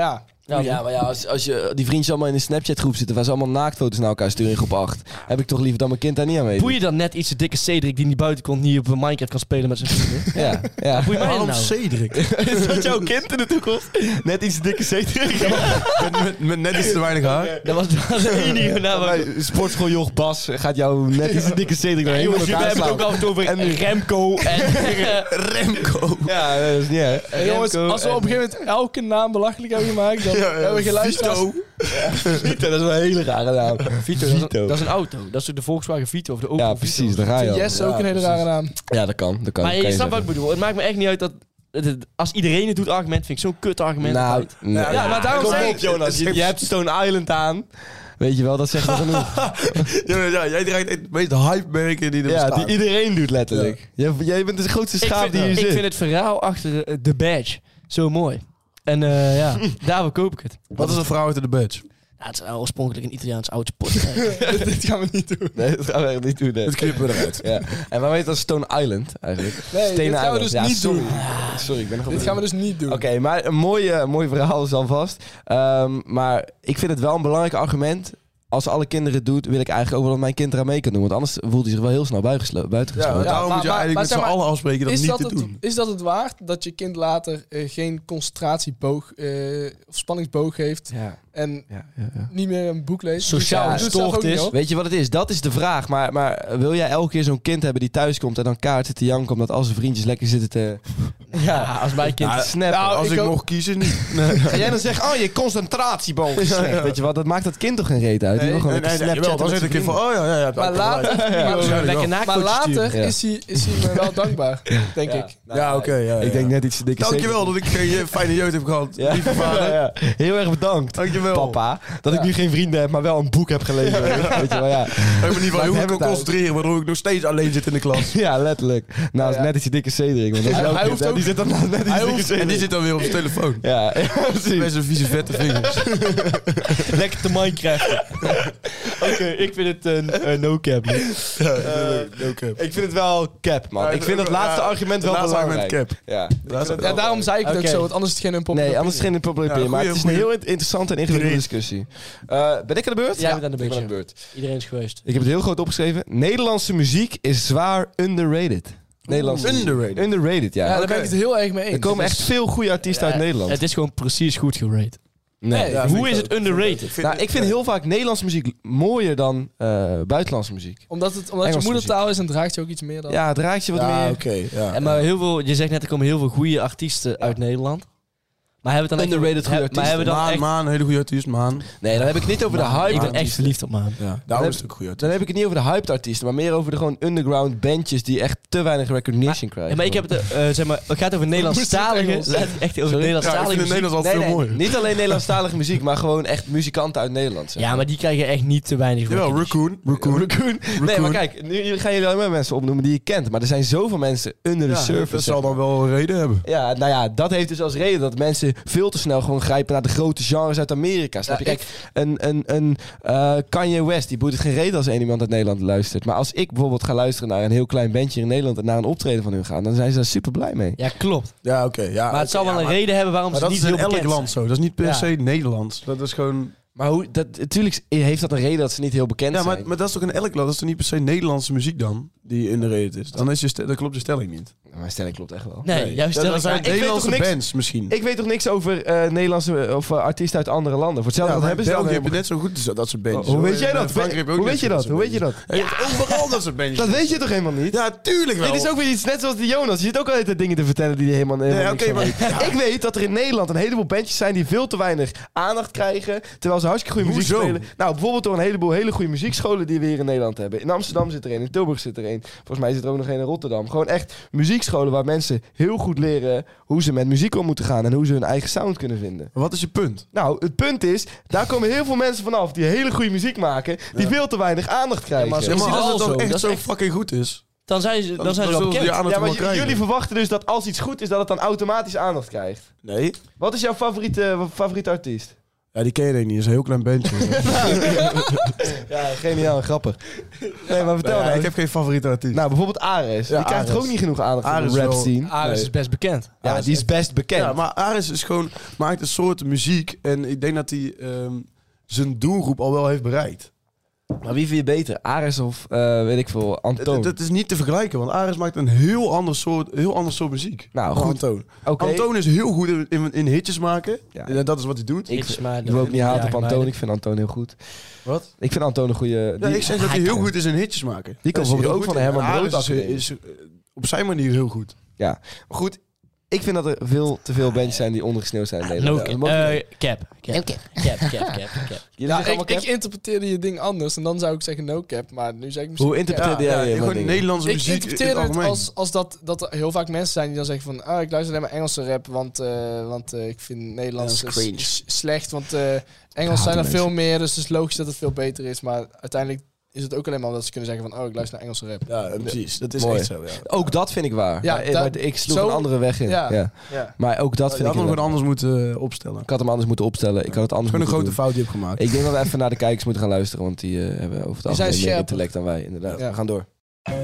Ja, maar ja, als je die vriendjes allemaal in een Snapchat-groep zitten... waar ze allemaal naaktfoto's naar elkaar sturen in groep 8... heb ik toch liever dat mijn kind daar niet aan mee. Boei je dan net iets de dikke Cedric die niet buiten komt... niet op Minecraft kan spelen met zijn vrienden? Ja. Boei mij Waarom nou? Cedric? Is dat jouw kind in de toekomst? Net iets dikke Cedric? met net iets te weinig haar. Dat was de enige naam. Sportschooljoch Bas gaat jou net iets dikke Cedric doorheen. Jongens, we hebben het ook af en toe over Remco en... Remco. Ja, dat is niet hè. Hey, jongens, als we op een gegeven moment elke naam belachelijk hebben gemaakt... dan hebben we geluisterd. Vito, dat is wel een hele rare naam. Vito. Dat is een auto. Dat is de Volkswagen Vito of de Opel Ja, precies. Vito. Daar ga je al. Yes is ook een hele rare naam. Ja, dat kan. Maar je snapt wat ik bedoel. Het maakt me echt niet uit dat... Als iedereen het doet argument, vind ik zo'n kut argument. Nou, maar daarom kom zeg op, Jonas. Je hebt Stone Island aan. Weet je wel, dat zegt wel genoeg. Ja, jij draait het meest hype-merken die er bestaan. Die iedereen doet letterlijk. Ja. Jij bent de grootste schaap die hier zit. Ik vind het verhaal achter de badge zo mooi. En daarvoor koop ik het. Wat is het verhaal achter de badge? Ja, het is oorspronkelijk een Italiaans oud sport. Dit gaan we niet doen. Nee, dat gaan we echt niet doen. Nee. Dat knippen we eruit. Ja. En waar heet dat Stone Island eigenlijk? Nee, dit gaan we dus niet doen. Sorry, ik ben nog op Dit gaan we dus niet doen. Oké, maar een mooi verhaal is alvast. Maar ik vind het wel een belangrijk argument. Als alle kinderen het doet, wil ik eigenlijk ook wel dat mijn kind eraan mee kan doen. Want anders voelt hij zich wel heel snel buitengesloten. Ja, daarom moet je eigenlijk met z'n allen afspreken dat niet te doen. Is dat het waard dat je kind later geen concentratieboog of spanningsboog heeft... Ja. En niet meer een boek leest? Sociaal gestoord is. Weet je wat het is? Dat is de vraag. Maar wil jij elke keer zo'n kind hebben die thuis komt en dan kaart zit te janken omdat al zijn vriendjes lekker zitten te... Ja, als mijn kind te snappen. Nou, als ik mocht kiezen, niet. Ga jij dan zeggen, oh, je concentratieboog is slecht. Weet je wat? Dat maakt dat kind toch geen reet uit? Nee, dan zit ik even van, maar later is hij me wel dankbaar, denk ik. Ja, oké. Ik denk net iets dikke. Dankjewel dat ik geen fijne jeugd heb gehad. Lieve vader. Heel erg bedankt. Dankjewel. Papa, dat ik nu geen vrienden heb, maar wel een boek heb gelezen. Weet je wel, ja. Ik ben in ieder geval heel goed concentreren, waardoor ik nog steeds alleen zit in de klas. Ja, letterlijk. Nou, dat is net iets dikke Cedric. Want hij hoeft ook... Die zit dan net iets dikke Cedric. En die zit dan weer op zijn telefoon. Ja, precies. Met zijn vieze vette vingers. Lekker te Minecraft. Oké, ik vind het een no-cap. No cap. Ik vind het wel cap, man. Ik vind dat laatste argument wel belangrijk. Cap. Ja, daarom zei ik het ook zo, want anders is het geen unpopular Nee, anders is het geen unpopular opinion. Maar het is een heel interessante en ingewikkelde discussie. Ben ik aan de beurt? Jij bent aan de beurt. Iedereen is geweest. Ik heb het heel groot opgeschreven. Nederlandse muziek is zwaar underrated. Underrated, ja. Ja, daar ben ik het heel erg mee eens. Er komen echt veel goede artiesten uit Nederland. Het is gewoon precies goed gerate. Nee. Hoe is het underrated? Ik vind heel vaak Nederlandse muziek mooier dan buitenlandse muziek. Omdat je moedertaal is en draagt je ook iets meer dan... Ja, het draagt je wat meer. Oké. Maar je zegt net, er komen heel veel goede artiesten uit Nederland. Maar hebben we dan underrated goede artiesten? Maan, hele goede artiest, Maan. Nee, dan heb ik het niet over de hype. Ik ben echt verliefd op Maan. Ja, daarom is het ook een goede artiest. Dan heb ik het niet over de hyped artiesten, maar meer over de gewoon underground bandjes die echt te weinig recognition krijgen. Ja, maar ik heb het, het gaat over Nederlandstalige. Echt over Nederlandstalige muziek. Nederlands altijd veel mooier. Niet alleen Nederlandstalige muziek, maar gewoon echt muzikanten uit Nederland. Zeg. Ja, maar die krijgen echt niet te weinig recognition. Raccoon. Nee, maar kijk, nu gaan jullie alleen maar mensen opnoemen die je kent. Maar er zijn zoveel mensen under the surface. Dat zal dan wel een reden hebben. Ja, nou ja, dat heeft dus als reden dat mensen veel te snel gewoon grijpen naar de grote genres uit Amerika. Snap je? Kijk, een Kanye West, die boeit het geen reden als iemand uit Nederland luistert. Maar als ik bijvoorbeeld ga luisteren naar een heel klein bandje in Nederland en naar een optreden van hun gaan, dan zijn ze daar super blij mee. Ja, klopt. Ja, oké. Maar het zal wel een reden hebben waarom ze niet heel bekend zijn. Dat is in elk land zo. Dat is niet per se Nederlands. Dat is gewoon... Maar natuurlijk heeft dat een reden dat ze niet heel bekend zijn. Maar dat is toch in elk land? Dat is toch niet per se Nederlandse muziek dan, die in de reden is? Dan klopt je stelling niet. Mijn stelling klopt echt wel. Nee, jouw stelling... Dat zijn Nederlandse bands misschien. Ik weet toch niks over Nederlandse of artiesten uit andere landen. Voor hetzelfde hebben ze dan... België net zo goed dat soort bands. Hoe weet jij dat? Hoe weet je dat? Ja, overal dat soort bands. Dat weet je toch helemaal niet? Ja, tuurlijk wel. Dit is ook weer iets net zoals die Jonas. Je zit ook altijd dingen te vertellen die helemaal niks van weet. Ik weet dat er in Nederland een heleboel bandjes zijn die veel te weinig aandacht krijgen, terwijl ze hartstikke goede muziek spelen. Nou, bijvoorbeeld door een heleboel hele goede muziekscholen die we hier in Nederland hebben. In Amsterdam zit er een, in Tilburg zit er een. Volgens mij zit er ook nog een in Rotterdam. Gewoon echt muziekscholen waar mensen heel goed leren hoe ze met muziek om moeten gaan en hoe ze hun eigen sound kunnen vinden. Maar wat is je punt? Nou, het punt is, daar komen heel veel mensen vanaf die hele goede muziek maken, die veel te weinig aandacht krijgen. Maar als het dan echt zo fucking goed is, dan zijn ze wel bekend. Ja, maar jullie verwachten dus dat als iets goed is, dat het dan automatisch aandacht krijgt. Nee. Wat is jouw favoriete artiest? Ja, die ken je denk ik niet. Dat is een heel klein bandje. Ja, geniaal en grappig. Nee, maar vertel nou. Ik heb geen favoriete artiest. Nou, bijvoorbeeld Ares. Die krijgt toch ook niet genoeg aandacht van de rap scene? Ares is best bekend. Ja, die is best bekend. Ja, maar Ares is gewoon, maakt een soort muziek. En ik denk dat hij zijn doelgroep al wel heeft bereikt. Maar wie vind je beter? Ares of weet ik veel, Antoon? Dat is niet te vergelijken, want Ares maakt een heel ander soort muziek. Nou, goed. Antoon. Okay. Antoon is heel goed in hitjes maken. Ja. En dat is wat hij doet. Ik wil ook niet haten op Antoon. Ik vind Antoon heel goed. Wat? Ik vind Antoon een goede... Ja, ik zeg dat hij heel goed is in hitjes maken. Die kan bijvoorbeeld ook van de Herman Brood is op zijn manier heel goed. Ja, maar goed. Ik vind dat er veel te veel bandjes zijn die ondergesneeuwd zijn in Nederland. Cap. Ja, ik interpreteerde je ding anders en dan zou ik zeggen no cap, maar nu zeg ik misschien... Hoe interpreteerde jij je gewoon Nederlandse muziek? Ik interpreteerde het als dat er heel vaak mensen zijn die dan zeggen van ik luister alleen maar Engelse rap, want ik vind Nederlands slecht, want Engels zijn er veel meer, dus het is logisch dat het veel beter is, maar uiteindelijk is het ook alleen maar dat ze kunnen zeggen van ik luister naar Engelse rap. Ja, precies. Dat is mooi. echt zo, ja. Ook dat vind ik waar. Ja, maar ik sloeg een andere weg in. Ja. Maar ook dat vind ik... Ik had hem anders moeten opstellen. Ik had hem anders moeten opstellen. Ik had het anders moeten doen. Een grote fout die heb gemaakt. Ik denk dat we even naar de kijkers moeten gaan luisteren, want die hebben over het algemeen meer intellect dan wij. Inderdaad. Ja. We gaan door.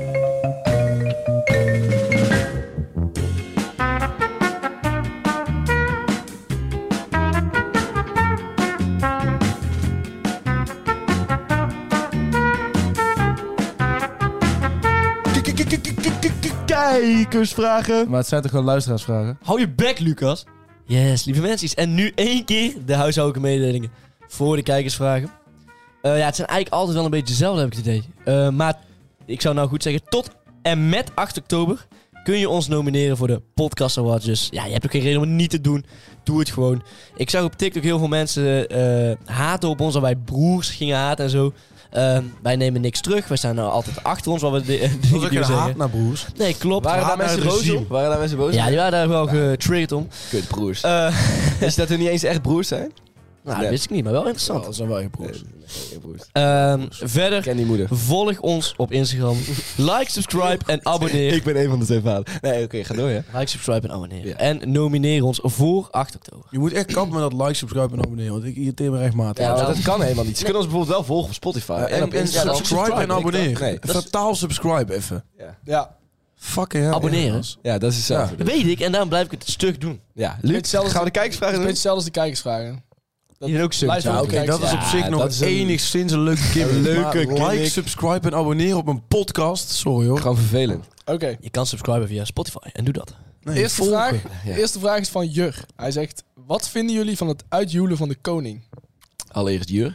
Kijkersvragen. Maar het zijn toch gewoon luisteraarsvragen? Hou je bek, Lucas. Yes, lieve mensen. En nu 1 keer de huishoudelijke mededelingen voor de kijkersvragen. Het zijn eigenlijk altijd wel een beetje hetzelfde, heb ik het idee. Maar ik zou nou goed zeggen, tot en met 8 oktober kun je ons nomineren voor de Podcast Awards. Dus ja, je hebt ook geen reden om het niet te doen. Doe het gewoon. Ik zag op TikTok heel veel mensen haten op ons, al wij broers gingen haten en zo. Wij nemen niks terug. Wij staan nou altijd achter ons. Wat we dingen die we haat naar broers. Nee, klopt. Waren daar mensen boos op? Ja, die waren daar wel getriggerd om. Kut broers. Is dat er niet eens echt broers zijn? Nou, dat wist ik niet, maar wel interessant. Dat zijn wel je broers. Verder, ken die moeder. Volg ons op Instagram. Like, subscribe en abonneer. Ik ben een van de 2 vaders. Nee, oké, ga door, ja. Like, subscribe en abonneer. Ja. En nomineer ons voor 8 oktober. Je moet echt kappen met dat like, subscribe en abonneren, want ik irriteer me rechtmatig. Ja, dat kan helemaal niet. Ze kunnen ons bijvoorbeeld wel volgen op Spotify. En subscribe en abonneer. Nee, vertaal subscribe even. Ja. Fucking hell. Abonneren? Ja, dat is hetzelfde. Dat weet ik en daarom blijf ik het stuk doen. Ja, Luc, gaan we de kijkersvragen doen? Het is hetzelfde als de kijkersvragen. Dat ook stuk. Ja, oké, dat is op zich nog enigszins een leuke gimmick. Like, subscribe en abonneren op een podcast. Sorry hoor. Gewoon vervelend. Oké. Je kan subscriben via Spotify en doe dat. Nee, eerste vraag is van Jur. Hij zegt, wat vinden jullie van het uitjoelen van de koning? Allereerst Jur.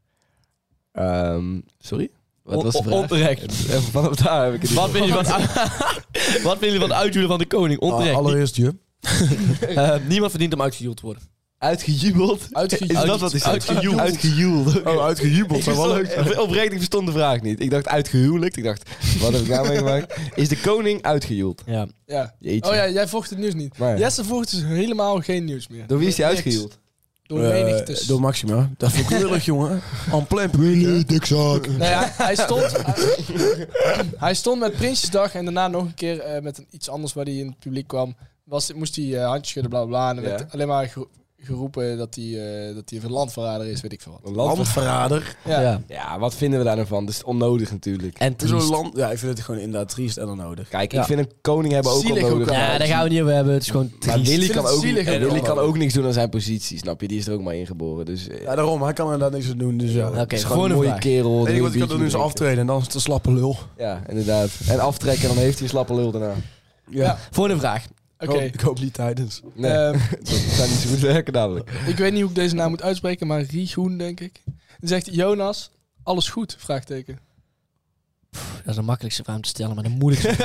Sorry? Wat was de vraag? Onterecht. Vanaf daar heb ik het wat vind jullie van het uitjoelen van de koning? Onterecht. Allereerst Jur. Niemand verdient om uitgejoeld te worden. Uitgejubeld? Is dat wat is? Uitgejoeld. Oh, uitgejubeld. Zou wel leuk. Oprecht, ik verstond de vraag niet. Ik dacht uitgehuwelijkt. Ik dacht, wat heb ik nou meegemaakt? Is de koning uitgejoeld? Ja. Jeetje. Oh ja, jij volgt het nieuws niet. Maar Jesse volgt dus helemaal geen nieuws meer. Door wie is hij uitgejoeld? Door menigtes. Door Maxima. Dat vind ik lullig, jongen. En plein publiek. Dikzak. Nou ja, hij stond met Prinsjesdag en daarna nog een keer met iets anders waar hij in het publiek kwam. Moest hij handjes schudden, bla bla. En er werd alleen maar geroepen dat hij een landverrader is, weet ik veel wat. Een landverrader? Ja, wat vinden we daar nou van? Dat is onnodig natuurlijk. En ja, ik vind het gewoon inderdaad triest en onnodig. Kijk, ik vind een koning hebben ook onnodig. Ja, daar gaan we niet over hebben. Het is gewoon triest. Maar Willy kan ook niks doen aan zijn positie, snap je? Die is er ook maar ingeboren. Dus, ja, daarom. Hij kan inderdaad niks aan doen. Dus ja. Oké, gewoon een mooie kerel. Weet je wat ik kan doen is aftreden en dan is het een slappe lul. Ja, inderdaad. En aftrekken en dan heeft hij een slappe lul daarna. Ja. Volgende vraag. Okay. Ik hoop niet tijdens. Nee, dat zou niet zo goed werken namelijk. Ik weet niet hoe ik deze naam moet uitspreken, maar Riegoen, denk ik. Dan zegt Jonas, alles goed? Vraagteken. Dat is de makkelijkste vraag om te stellen, maar de moeilijkste.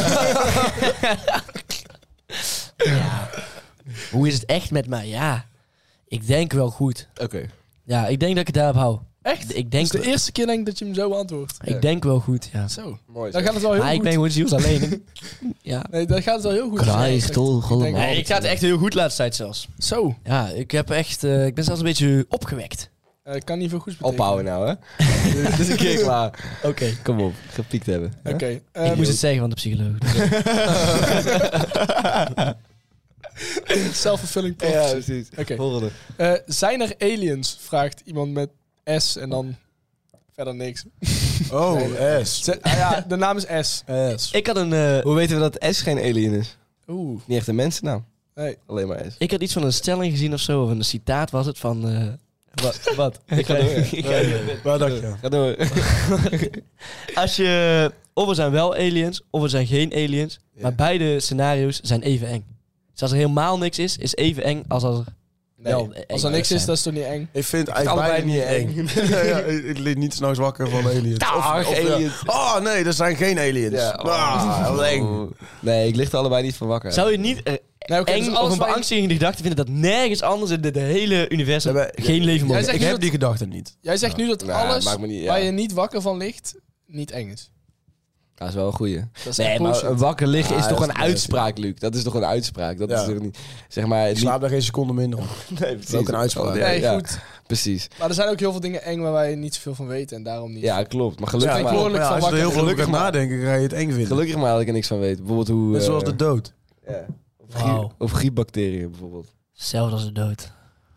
Ja. Hoe is het echt met mij? Ja, ik denk wel goed. Oké. Ja, ik denk dat ik het daarop hou. Echt? Ik denk dat is de eerste keer denk ik dat je hem zo beantwoordt. Ik denk wel goed, ja. Zo. Mooi. Dan gaat het wel heel goed. Ik ben gewoon ziels alleen. Ja. Nee, dan gaat het wel heel goed. Ik ga het echt heel goed laatste tijd zelfs. Zo. Ja, ik heb echt... ik ben zelfs een beetje opgewekt. Ik kan niet veel goeds betekenen. Ophouden nou, hè? Dit is een keer klaar. Oké. Kom op, gepiekt hebben. Oké. Ik moest het zeggen van de psycholoog. Self-fulfilling prophecy. Ja, precies. Oké. Volgende. Zijn er aliens? Vraagt iemand met S en dan verder niks. Oh, S. Ja, de naam is S. S. Ik had een... Hoe weten we dat S geen alien is? Oeh. Niet echt een mensennaam. Nee. Alleen maar S. Ik had iets van een stelling gezien of zo. Of een citaat was het van... Wat? Ik ga door. Waar dacht je? Ga door. Als je... Of er zijn wel aliens, of er zijn geen aliens. Ja. Maar beide scenario's zijn even eng. Dus als er helemaal niks is even eng als er wel eng Als er niks zijn. is, dat is toch niet eng? Ik vind het eigenlijk allebei niet eng. Ja, ik liet niet s'nachts wakker van aliens. aliens. Oh nee, er zijn geen aliens. Ja. Wat eng. Nee, ik lig er allebei niet van wakker. Zou je niet Nee, oké, eng dus of alles een waar je- beangstigende gedachte vinden dat nergens anders in dit hele universum Ja, maar- geen leven mogelijk zegt Ik nu heb dat- die gedachte niet. Jij zegt nu dat Nou, alles maakt me niet- ja. waar je niet wakker van ligt, niet eng is. Dat is wel een goeie. Dat is Nee, echt maar bullshit. wakker liggen is Ja, toch dat een is uitspraak, Luc. Dat is toch een uitspraak. Dat Ja. is toch niet... Zeg maar... Ik slaap daar geen seconde minder op. Nee, precies. ook een uitspraak. Ja, Nee, ja, goed. precies. Maar er zijn ook heel veel dingen eng waar wij niet zoveel van weten en daarom niet. Ja, klopt. Maar Ja, gelukkig, ik maar, hoor- Maar ja, als je er heel veel over gaat nadenken, ga je het eng vinden. gelukkig maar dat ik er niks van weet. Bijvoorbeeld hoe... Net zoals de dood. Ja. Wauw. Of griepbacteriën bijvoorbeeld. Hetzelfde als de dood.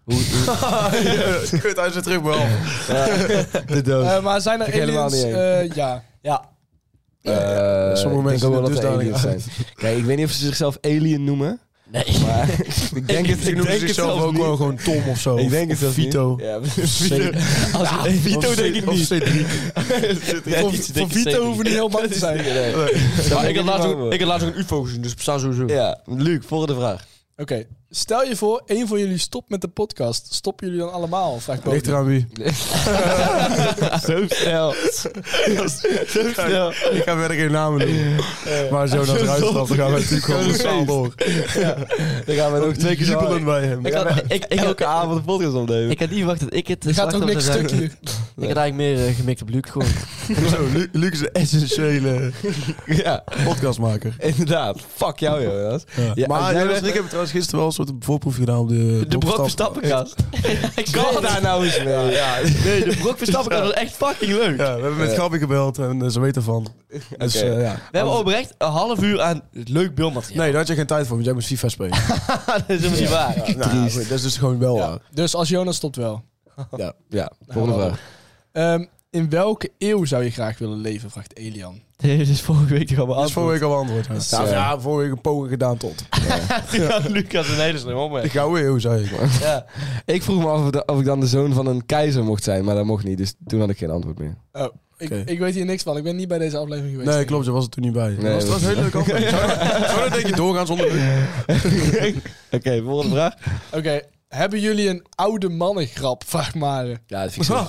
Kut, hij is weer terug behalve. De dood. Maar zijn er Vind ik helemaal aliens? niet Ja. Ja. Sommige ik denk mensen ook wel dat er dusdanig aliens zijn. Kijk, ik weet niet of ze zichzelf alien noemen. Nee. Maar ik denk het, Ik noem denk het zichzelf zelf ook niet. wel gewoon Tom of zo. Ik denk het zelfs niet. Vito. Ja, Vito denk ik niet. Voor Vito hoeven we niet heel bang te zijn. Maar ik had laatst ook een UFO gezien, dus bestaan sowieso. Ja, Luc, volgende vraag. Oké, stel je voor, één van jullie stopt met de podcast. Stoppen jullie dan allemaal? Vraagt Ligt Bodie. eraan wie. Zo snel. Zo snel. Ik ga verder geen namen noemen. Maar zo naar eruit stapt, dan gaan we natuurlijk gewoon massaal door. Dan gaan we nog 2 keer Jubelen bij hem. elke avond een podcast opnemen. Ik had niet verwacht dat ik het... Er gaat ook niks zou zijn. stuk hier. Ik had eigenlijk meer gemikt op Luc gewoon. Zo, Luc is een essentiële Ja, podcastmaker. inderdaad. Fuck jou, Jonas. Ja, Maar als jij Jonas bent- en ik hebben trouwens gisteren wel een soort voorproef gedaan op de De Brok Verstappenkast. Kom daar nou eens mee. Nee, de Brok Verstappenkast was echt fucking leuk. Ja, we hebben met Gabby gebeld en ze weten ervan. Dus Oké. ja. We hebben oprecht een half uur aan leuk beeldmateriaal. Nee, daar had je geen tijd voor, want jij moest FIFA spelen. dat is helemaal niet waar. Nou, goed, dat is dus gewoon wel waar. Dus als Jonas stopt wel. Ja, volgende vraag. In welke eeuw zou je graag willen leven? Vraagt Elian. Nee, dit is vorige week toch al Dat is vorige week al antwoord. Dus, Ja, vorige week een poging gedaan tot. Lucas een hele slim De opmerking. gouden eeuw, zei ik. Ja. Ik vroeg me af of ik dan de zoon van een keizer mocht zijn, maar dat mocht niet. Dus toen had ik geen antwoord meer. Oh, Oké. ik weet hier niks van. Ik ben niet bij deze aflevering geweest. Nee, klopt, je was er toen niet bij. Nee, Dat was een hele leuke aflevering. Zou dat denk je doorgaan zonder... Oké, volgende vraag. Oké, hebben jullie een oude mannengrap? Vraagt Mare. Ja, dat vind ik zo.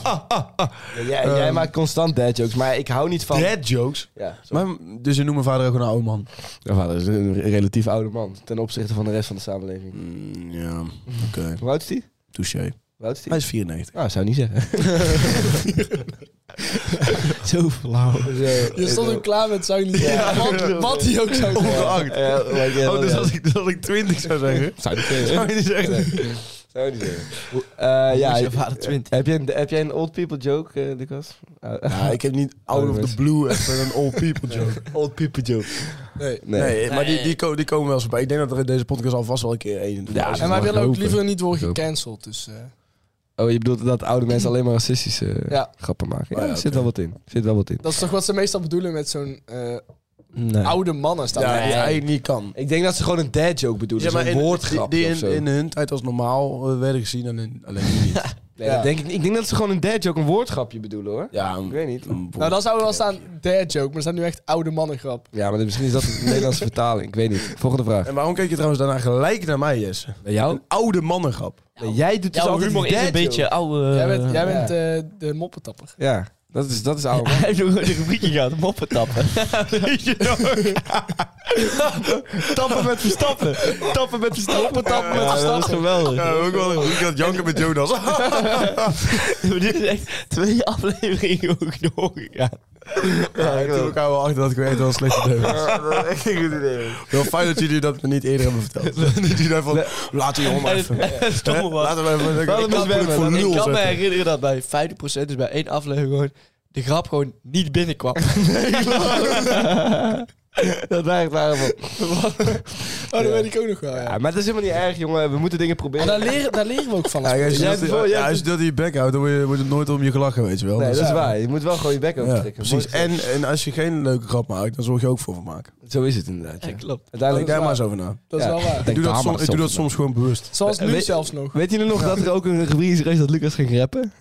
Jij maakt constant dad jokes, maar ik hou niet van... Dad jokes? Ja, Maar, dus je noemt mijn vader ook een oude man? mijn vader is een relatief oude man ten opzichte van de rest van de samenleving. Ja, oké. Hoe oud is die? Touché. Hoe oud is die? Hij is 94. Nou, zou ik niet zeggen. Zo flauw. Je stond ook klaar met zou je niet zeggen. Wat hij ook zou zeggen. Ongeacht. Oh, dus als ik 20 zou zeggen. Zou ik niet zeggen. Zou je niet zeggen? Zou ik niet zeggen. Ja, Ja, je vader 20. heb jij een old people joke, Lucas? Ja, ik heb niet out of the blue even een old people joke. Old people joke. Nee. Nee, maar die komen wel eens bij. Ik denk dat er in deze podcast alvast wel een keer één... Ja, En wij willen ook hopen. liever niet worden gecanceld. Dus Oh, je bedoelt dat oude mensen alleen maar racistische Ja. grappen maken? Ja, Oh, ja, er zit oké. wel wat in. Zit wel wat in. dat is toch wat ze meestal bedoelen met zo'n Nee. oude mannen staan. Ja, er. die eigenlijk niet kan. Ik denk dat ze gewoon een dad joke bedoelen. maar Zo'n woordgrap die of zo. in hun tijd als normaal werden gezien en alleen nu niet. Nee, Ja. dat denk ik denk dat ze gewoon een dad joke, een woordgrapje bedoelen hoor. Ja, Ik weet niet. Nou, dan zou er wel staan dad joke, maar er staat nu echt oude mannengrap. Ja, maar misschien is dat een Nederlandse vertaling. Ik weet niet. Volgende vraag. En waarom keek je trouwens daarna gelijk naar mij, Jesse? Bij jou? Een oude mannengrap. Nee, jij doet dus Jouw altijd humor die is een dad joke. beetje oude... Jij bent de moppetapper. Ja, dat is oude man. Hij heeft nog een rubriekje gehad, moppen tappen. Weet je nog? Tappen met Verstappen. Tappen met Verstappen. Tappen met Ja, dat is geweldig. Ja, ook wel. Ik had janken met Jonas. Maar dit is echt 2 afleveringen ook doorgegaan. Ja, ik toen elkaar wel achter dat ik weet wel een slechte idee was. Dat is echt een goed idee. Wel fijn dat jullie dat me niet eerder hebben verteld. Dat jullie daarvan, laten we maar even. Het stomme was... Laten we even. Laten we Ik zwemmen. voor Ik lul kan me zetten. herinneren dat bij 50%, dus bij 1 aflevering gewoon, de grap gewoon niet binnenkwam. Dat werkt waarom. dat weet ik ook nog wel, Ja, maar dat is helemaal niet erg, jongen. We moeten dingen proberen. Maar daar leren we ook van. Als je dat in je bek houdt, dan wordt het nooit om je gelachen, weet je wel. Nee, dat is waar. Je moet wel gewoon je bek open trekken. Precies. En als je geen leuke grap maakt, dan zorg je ook voor vermaken. Zo is het inderdaad. Ja, klopt. Denk daar maar eens over na. Dat is wel waar. Ik doe dat soms gewoon bewust. Zoals nu zelfs nog. Weet jullie nog dat er ook een rubriek is geweest dat Lucas ging rappen?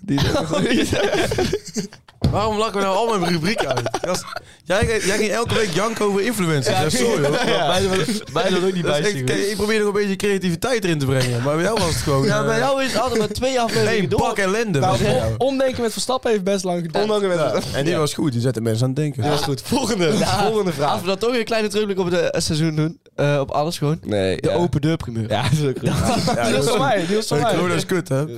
Waarom lachen we nou allemaal mijn rubriek uit? Jij ging elke week janken over influencers. Ja, sorry hoor. Wij dat ook niet bij. Ik probeer nog een beetje creativiteit erin te brengen. Maar bij jou was het gewoon... Ja, bij jou is het altijd maar 2 afleveringen door. Bak ellende. Omdenken met Verstappen heeft best lang geduurd. En die was goed. Die zette mensen aan het denken. Die was goed. Volgende vraag. Als we dan toch een kleine terugblik op het seizoen doen. Op alles gewoon. Nee. De open deur primeur. Ja, dat is ook goed. Die was van mij. Corona is kut, hè?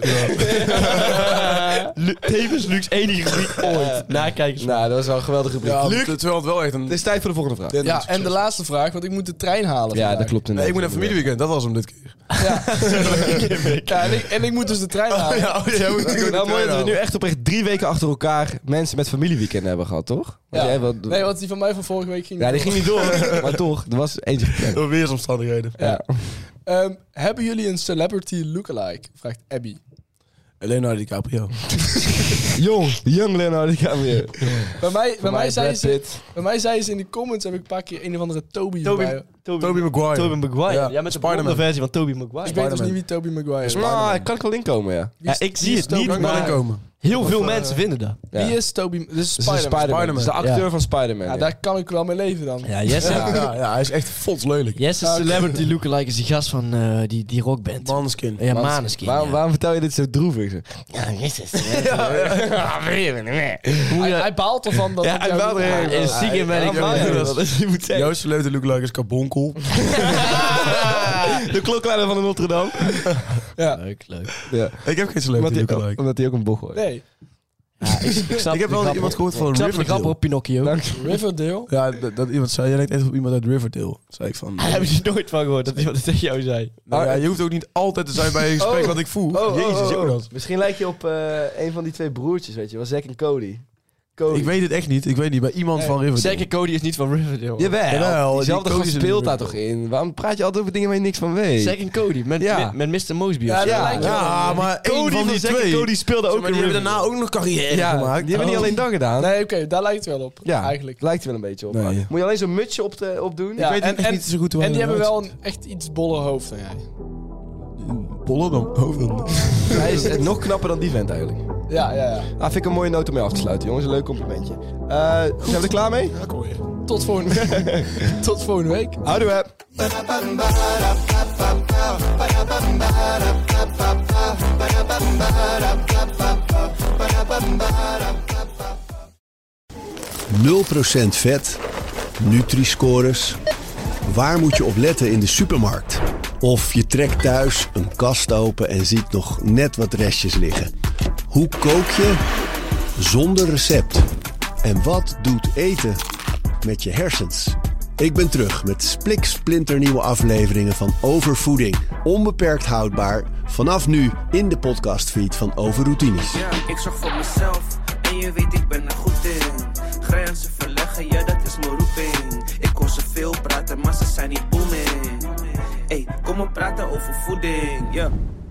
Tevens Lucs enige rubriek ooit. Nakijkers. Nou, dat was wel een geweldige rubriek. Ja, Luc, het is wel echt een... het is tijd voor de volgende vraag. Ja, en de laatste vraag, want ik moet de trein halen. Ja, dat klopt. Nee, ik moet naar familieweekend. Dat was hem dit keer. Ja, en ik moet dus de trein halen. Nou, mooi dat we nu echt oprecht 3 weken achter elkaar mensen met familieweekend hebben gehad, toch? Ja. Nee, want die van mij van vorige week ging niet door. Die ging niet door. Maar toch, er was eentje gepland. Door weersomstandigheden. Ja. Hebben jullie een celebrity lookalike? Vraagt Abby. Leonardo DiCaprio. Jong Leonardo DiCaprio. Bij mij zei ze in de comments, heb ik een paar keer een of andere Toby Maguire. Ja, met de Spider-Man versie van Toby Maguire. Ik weet dus niet wie Toby Maguire is. Maar kan ik wel inkomen, ja. Ik zie het niet, maar heel veel mensen vinden dat. Wie is Toby? Dit is Spider-Man. Dat is de acteur van Spider-Man. Ja, daar kan ik wel mee leven dan. Ja, Jesse. Ja, hij is echt fots lelijk. Jesse celebrity lookalike is die gast van die rockband. Måneskin. Ja, Måneskin. Waarom vertel je dit zo droevig? Ja, Jesse. Hij baalt ervan dat hij baalt er. Ziek ben ik. Jouw celebrity lookalike is Carbonkel. De klokkenluider van de Notre-Dame. Ja. Leuk. Ja. Ik heb geen celebrity lookalike. Omdat hij ook een bocht hoort. Nee. Ja, ik heb wel iemand gehoord van Riverdale. Ik grap op Pinocchio. Riverdale? Ja, dat iemand zei, jij lijkt echt op iemand uit Riverdale. Zei ik van... Daar heb je nooit van gehoord dat iemand het tegen jou zei. Nou, ja, je hoeft ook niet altijd te zijn bij een gesprek wat ik voel. Jezus, Jonas. Misschien lijkt je op een van die 2 broertjes, weet je wel. Zack en Cody. Ik weet het echt niet. Ik weet niet. Bij iemand van Riverdale. Zack en Cody is niet van Riverdale. Jawel. Zelfde gast speelt daar toch in. Waarom praat je altijd over dingen waar je niks van weet? Zack en Cody. Met Mr. Mosby. Ja, maar Cody van die 2. Cody speelde ook in. Die hebben daarna ook nog carrière gemaakt. Die hebben niet alleen dat gedaan. Nee, oké. Daar lijkt het wel op. Ja, eigenlijk. Lijkt er wel een beetje op. Nee. Moet je alleen zo'n mutsje op doen? Ja, ik weet niet zo goed hoe. En die hebben wel een echt iets boller hoofd dan jij. Boller dan hoofd. Hij is nog knapper dan die vent eigenlijk. Ja. Vind ik een mooie noot om mee af te sluiten, jongens. Een leuk complimentje. Zijn we er klaar mee? Ja, kom weer. Tot volgende week. Houdoe we. 0% vet, Nutri-scores. Waar moet je op letten in de supermarkt? Of je trekt thuis een kast open en ziet nog net wat restjes liggen. Hoe kook je zonder recept? En wat doet eten met je hersens? Ik ben terug met spliksplinternieuwe afleveringen van Overvoeding. Onbeperkt houdbaar, vanaf nu in de podcastfeed van Overroutines. Ja, ik zorg voor mezelf en je weet ik ben er goed in. Grenzen verleggen, ja dat is mijn roeping. Ik kon ze veel praten, maar ze zijn niet booming. Hey, kom maar praten over voeding, ja.